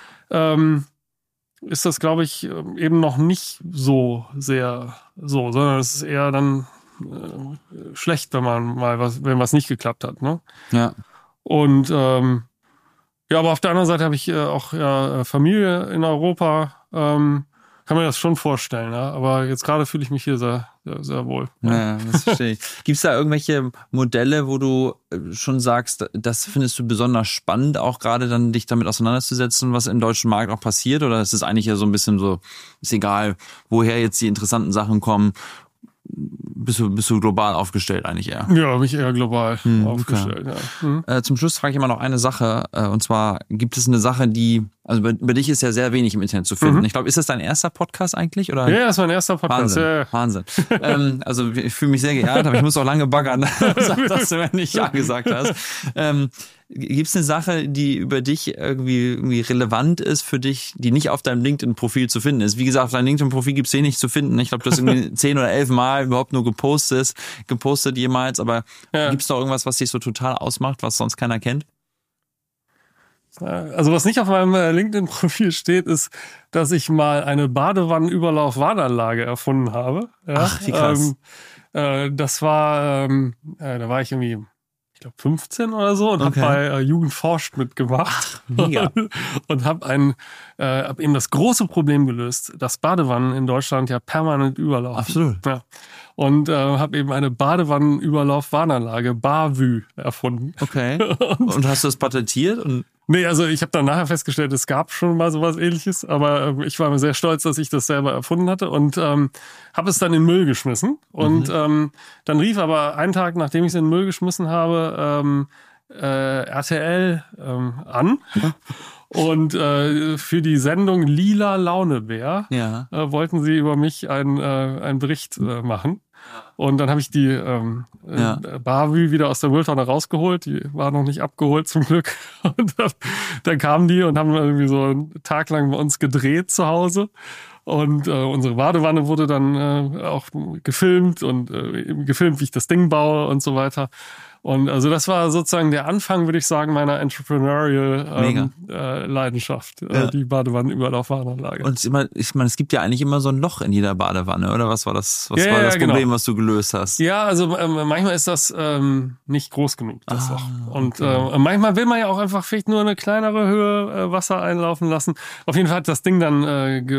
ist das, glaube ich, eben noch nicht so sehr so, sondern es ist eher dann schlecht, wenn wenn was nicht geklappt hat, ne? Ja. Und aber auf der anderen Seite habe ich auch Familie in Europa. Kann mir das schon vorstellen, ja? Aber jetzt gerade fühle ich mich hier sehr, sehr, sehr wohl. Ja, das verstehe ich. Gibt es da irgendwelche Modelle, wo du schon sagst, das findest du besonders spannend, auch gerade dann dich damit auseinanderzusetzen, was im deutschen Markt auch passiert? Oder ist es eigentlich ja so ein bisschen so, ist egal, woher jetzt die interessanten Sachen kommen? Bist du global aufgestellt eigentlich eher? Ja, bin ich eher global aufgestellt, ja. Zum Schluss frage ich immer noch eine Sache, und zwar gibt es eine Sache, also bei dich ist ja sehr wenig im Internet zu finden. Ich glaube, ist das dein erster Podcast eigentlich? Oder? Ja, das ist mein erster Podcast. Wahnsinn. Also ich fühle mich sehr geehrt, aber ich muss auch lange baggern, dass du mir nicht Ja gesagt hast. Gibt es eine Sache, die über dich irgendwie relevant ist für dich, die nicht auf deinem LinkedIn-Profil zu finden ist? Wie gesagt, auf deinem LinkedIn-Profil gibt es den nicht zu finden. Ich glaube, du hast irgendwie 10 oder 11 Mal überhaupt nur gepostet jemals. Aber gibt es da irgendwas, was dich so total ausmacht, was sonst keiner kennt? Also was nicht auf meinem LinkedIn-Profil steht, ist, dass ich mal eine Badewannenüberlauf-Warnanlage erfunden habe. Ja? Ach, wie krass. Das war, da war ich irgendwie, ich glaube 15 oder so und habe bei Jugend forscht mitgemacht. Ach, mega. Und habe hab eben das große Problem gelöst, dass Badewannen in Deutschland ja permanent überlaufen. Absolut. Ja. Und habe eben eine Badewannenüberlauf-Warnanlage, BAVÜ, erfunden. Okay. Und hast du das patentiert? Nee, also ich habe dann nachher festgestellt, es gab schon mal sowas Ähnliches, aber ich war mir sehr stolz, dass ich das selber erfunden hatte und habe es dann in den Müll geschmissen. Und dann rief aber einen Tag, nachdem ich es in den Müll geschmissen habe, RTL an. Und für die Sendung Lila Launebär wollten sie über mich einen Bericht machen. Und dann habe ich die BAVÜ wieder aus der Mülltonne rausgeholt. Die war noch nicht abgeholt zum Glück. Und dann kamen die und haben irgendwie so einen Tag lang bei uns gedreht zu Hause. Und unsere Badewanne wurde dann auch gefilmt und gefilmt, wie ich das Ding baue und so weiter. Und also das war sozusagen der Anfang, würde ich sagen, meiner Entrepreneurial Leidenschaft, die Badewannenüberlaufwarnanlage. Und ich meine, es gibt ja eigentlich immer so ein Loch in jeder Badewanne, oder? Was war das Problem, genau, was du gelöst hast? Ja, also manchmal ist das nicht groß genug, das Loch. Und manchmal will man ja auch einfach vielleicht nur eine kleinere Höhe Wasser einlaufen lassen. Auf jeden Fall hat das Ding dann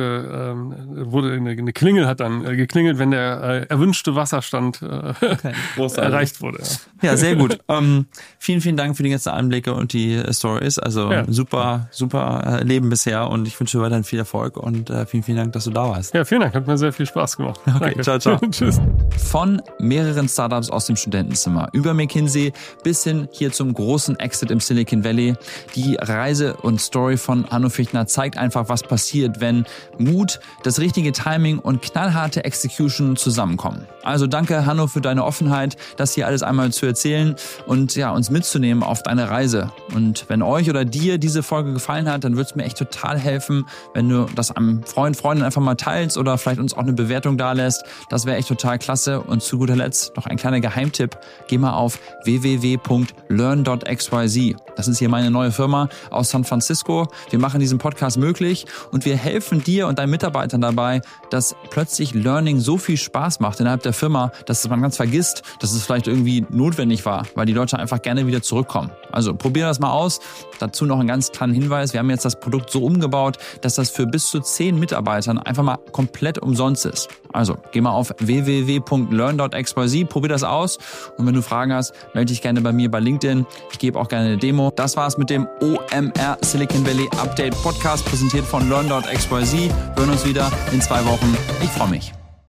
wurde eine Klingel hat dann geklingelt, wenn der erwünschte Wasserstand erreicht wurde. Ja, sehr gut. Vielen, vielen Dank für die ganzen Einblicke und die Stories. Also super Leben bisher und ich wünsche dir weiterhin viel Erfolg und vielen, vielen Dank, dass du da warst. Ja, vielen Dank. Hat mir sehr viel Spaß gemacht. Okay, Danke. Ciao. Tschüss. Von mehreren Startups aus dem Studentenzimmer über McKinsey bis hin hier zum großen Exit im Silicon Valley. Die Reise und Story von Hanno Fichtner zeigt einfach, was passiert, wenn Mut, das richtige Timing und knallharte Execution zusammenkommen. Also danke, Hanno, für deine Offenheit, das hier alles einmal zu erzählen und ja, uns mitzunehmen auf deine Reise. Und wenn euch oder dir diese Folge gefallen hat, dann würde es mir echt total helfen, wenn du das einem Freundin einfach mal teilst oder vielleicht uns auch eine Bewertung dalässt. Das wäre echt total klasse. Und zu guter Letzt noch ein kleiner Geheimtipp. Geh mal auf www.learn.xyz. Das ist hier meine neue Firma aus San Francisco. Wir machen diesen Podcast möglich und wir helfen dir und deinen Mitarbeitern dabei, dass plötzlich Learning so viel Spaß macht innerhalb der Firma, dass man ganz vergisst, dass es vielleicht irgendwie notwendig war, war, weil die Leute einfach gerne wieder zurückkommen. Also probier das mal aus. Dazu noch einen ganz kleinen Hinweis. Wir haben jetzt das Produkt so umgebaut, dass das für bis zu 10 Mitarbeitern einfach mal komplett umsonst ist. Also geh mal auf www.learn.xyz, probier das aus. Und wenn du Fragen hast, melde dich gerne bei mir bei LinkedIn. Ich gebe auch gerne eine Demo. Das war's mit dem OMR Silicon Valley Update Podcast, präsentiert von learn.xyz. Wir hören uns wieder in 2 Wochen. Ich freue mich.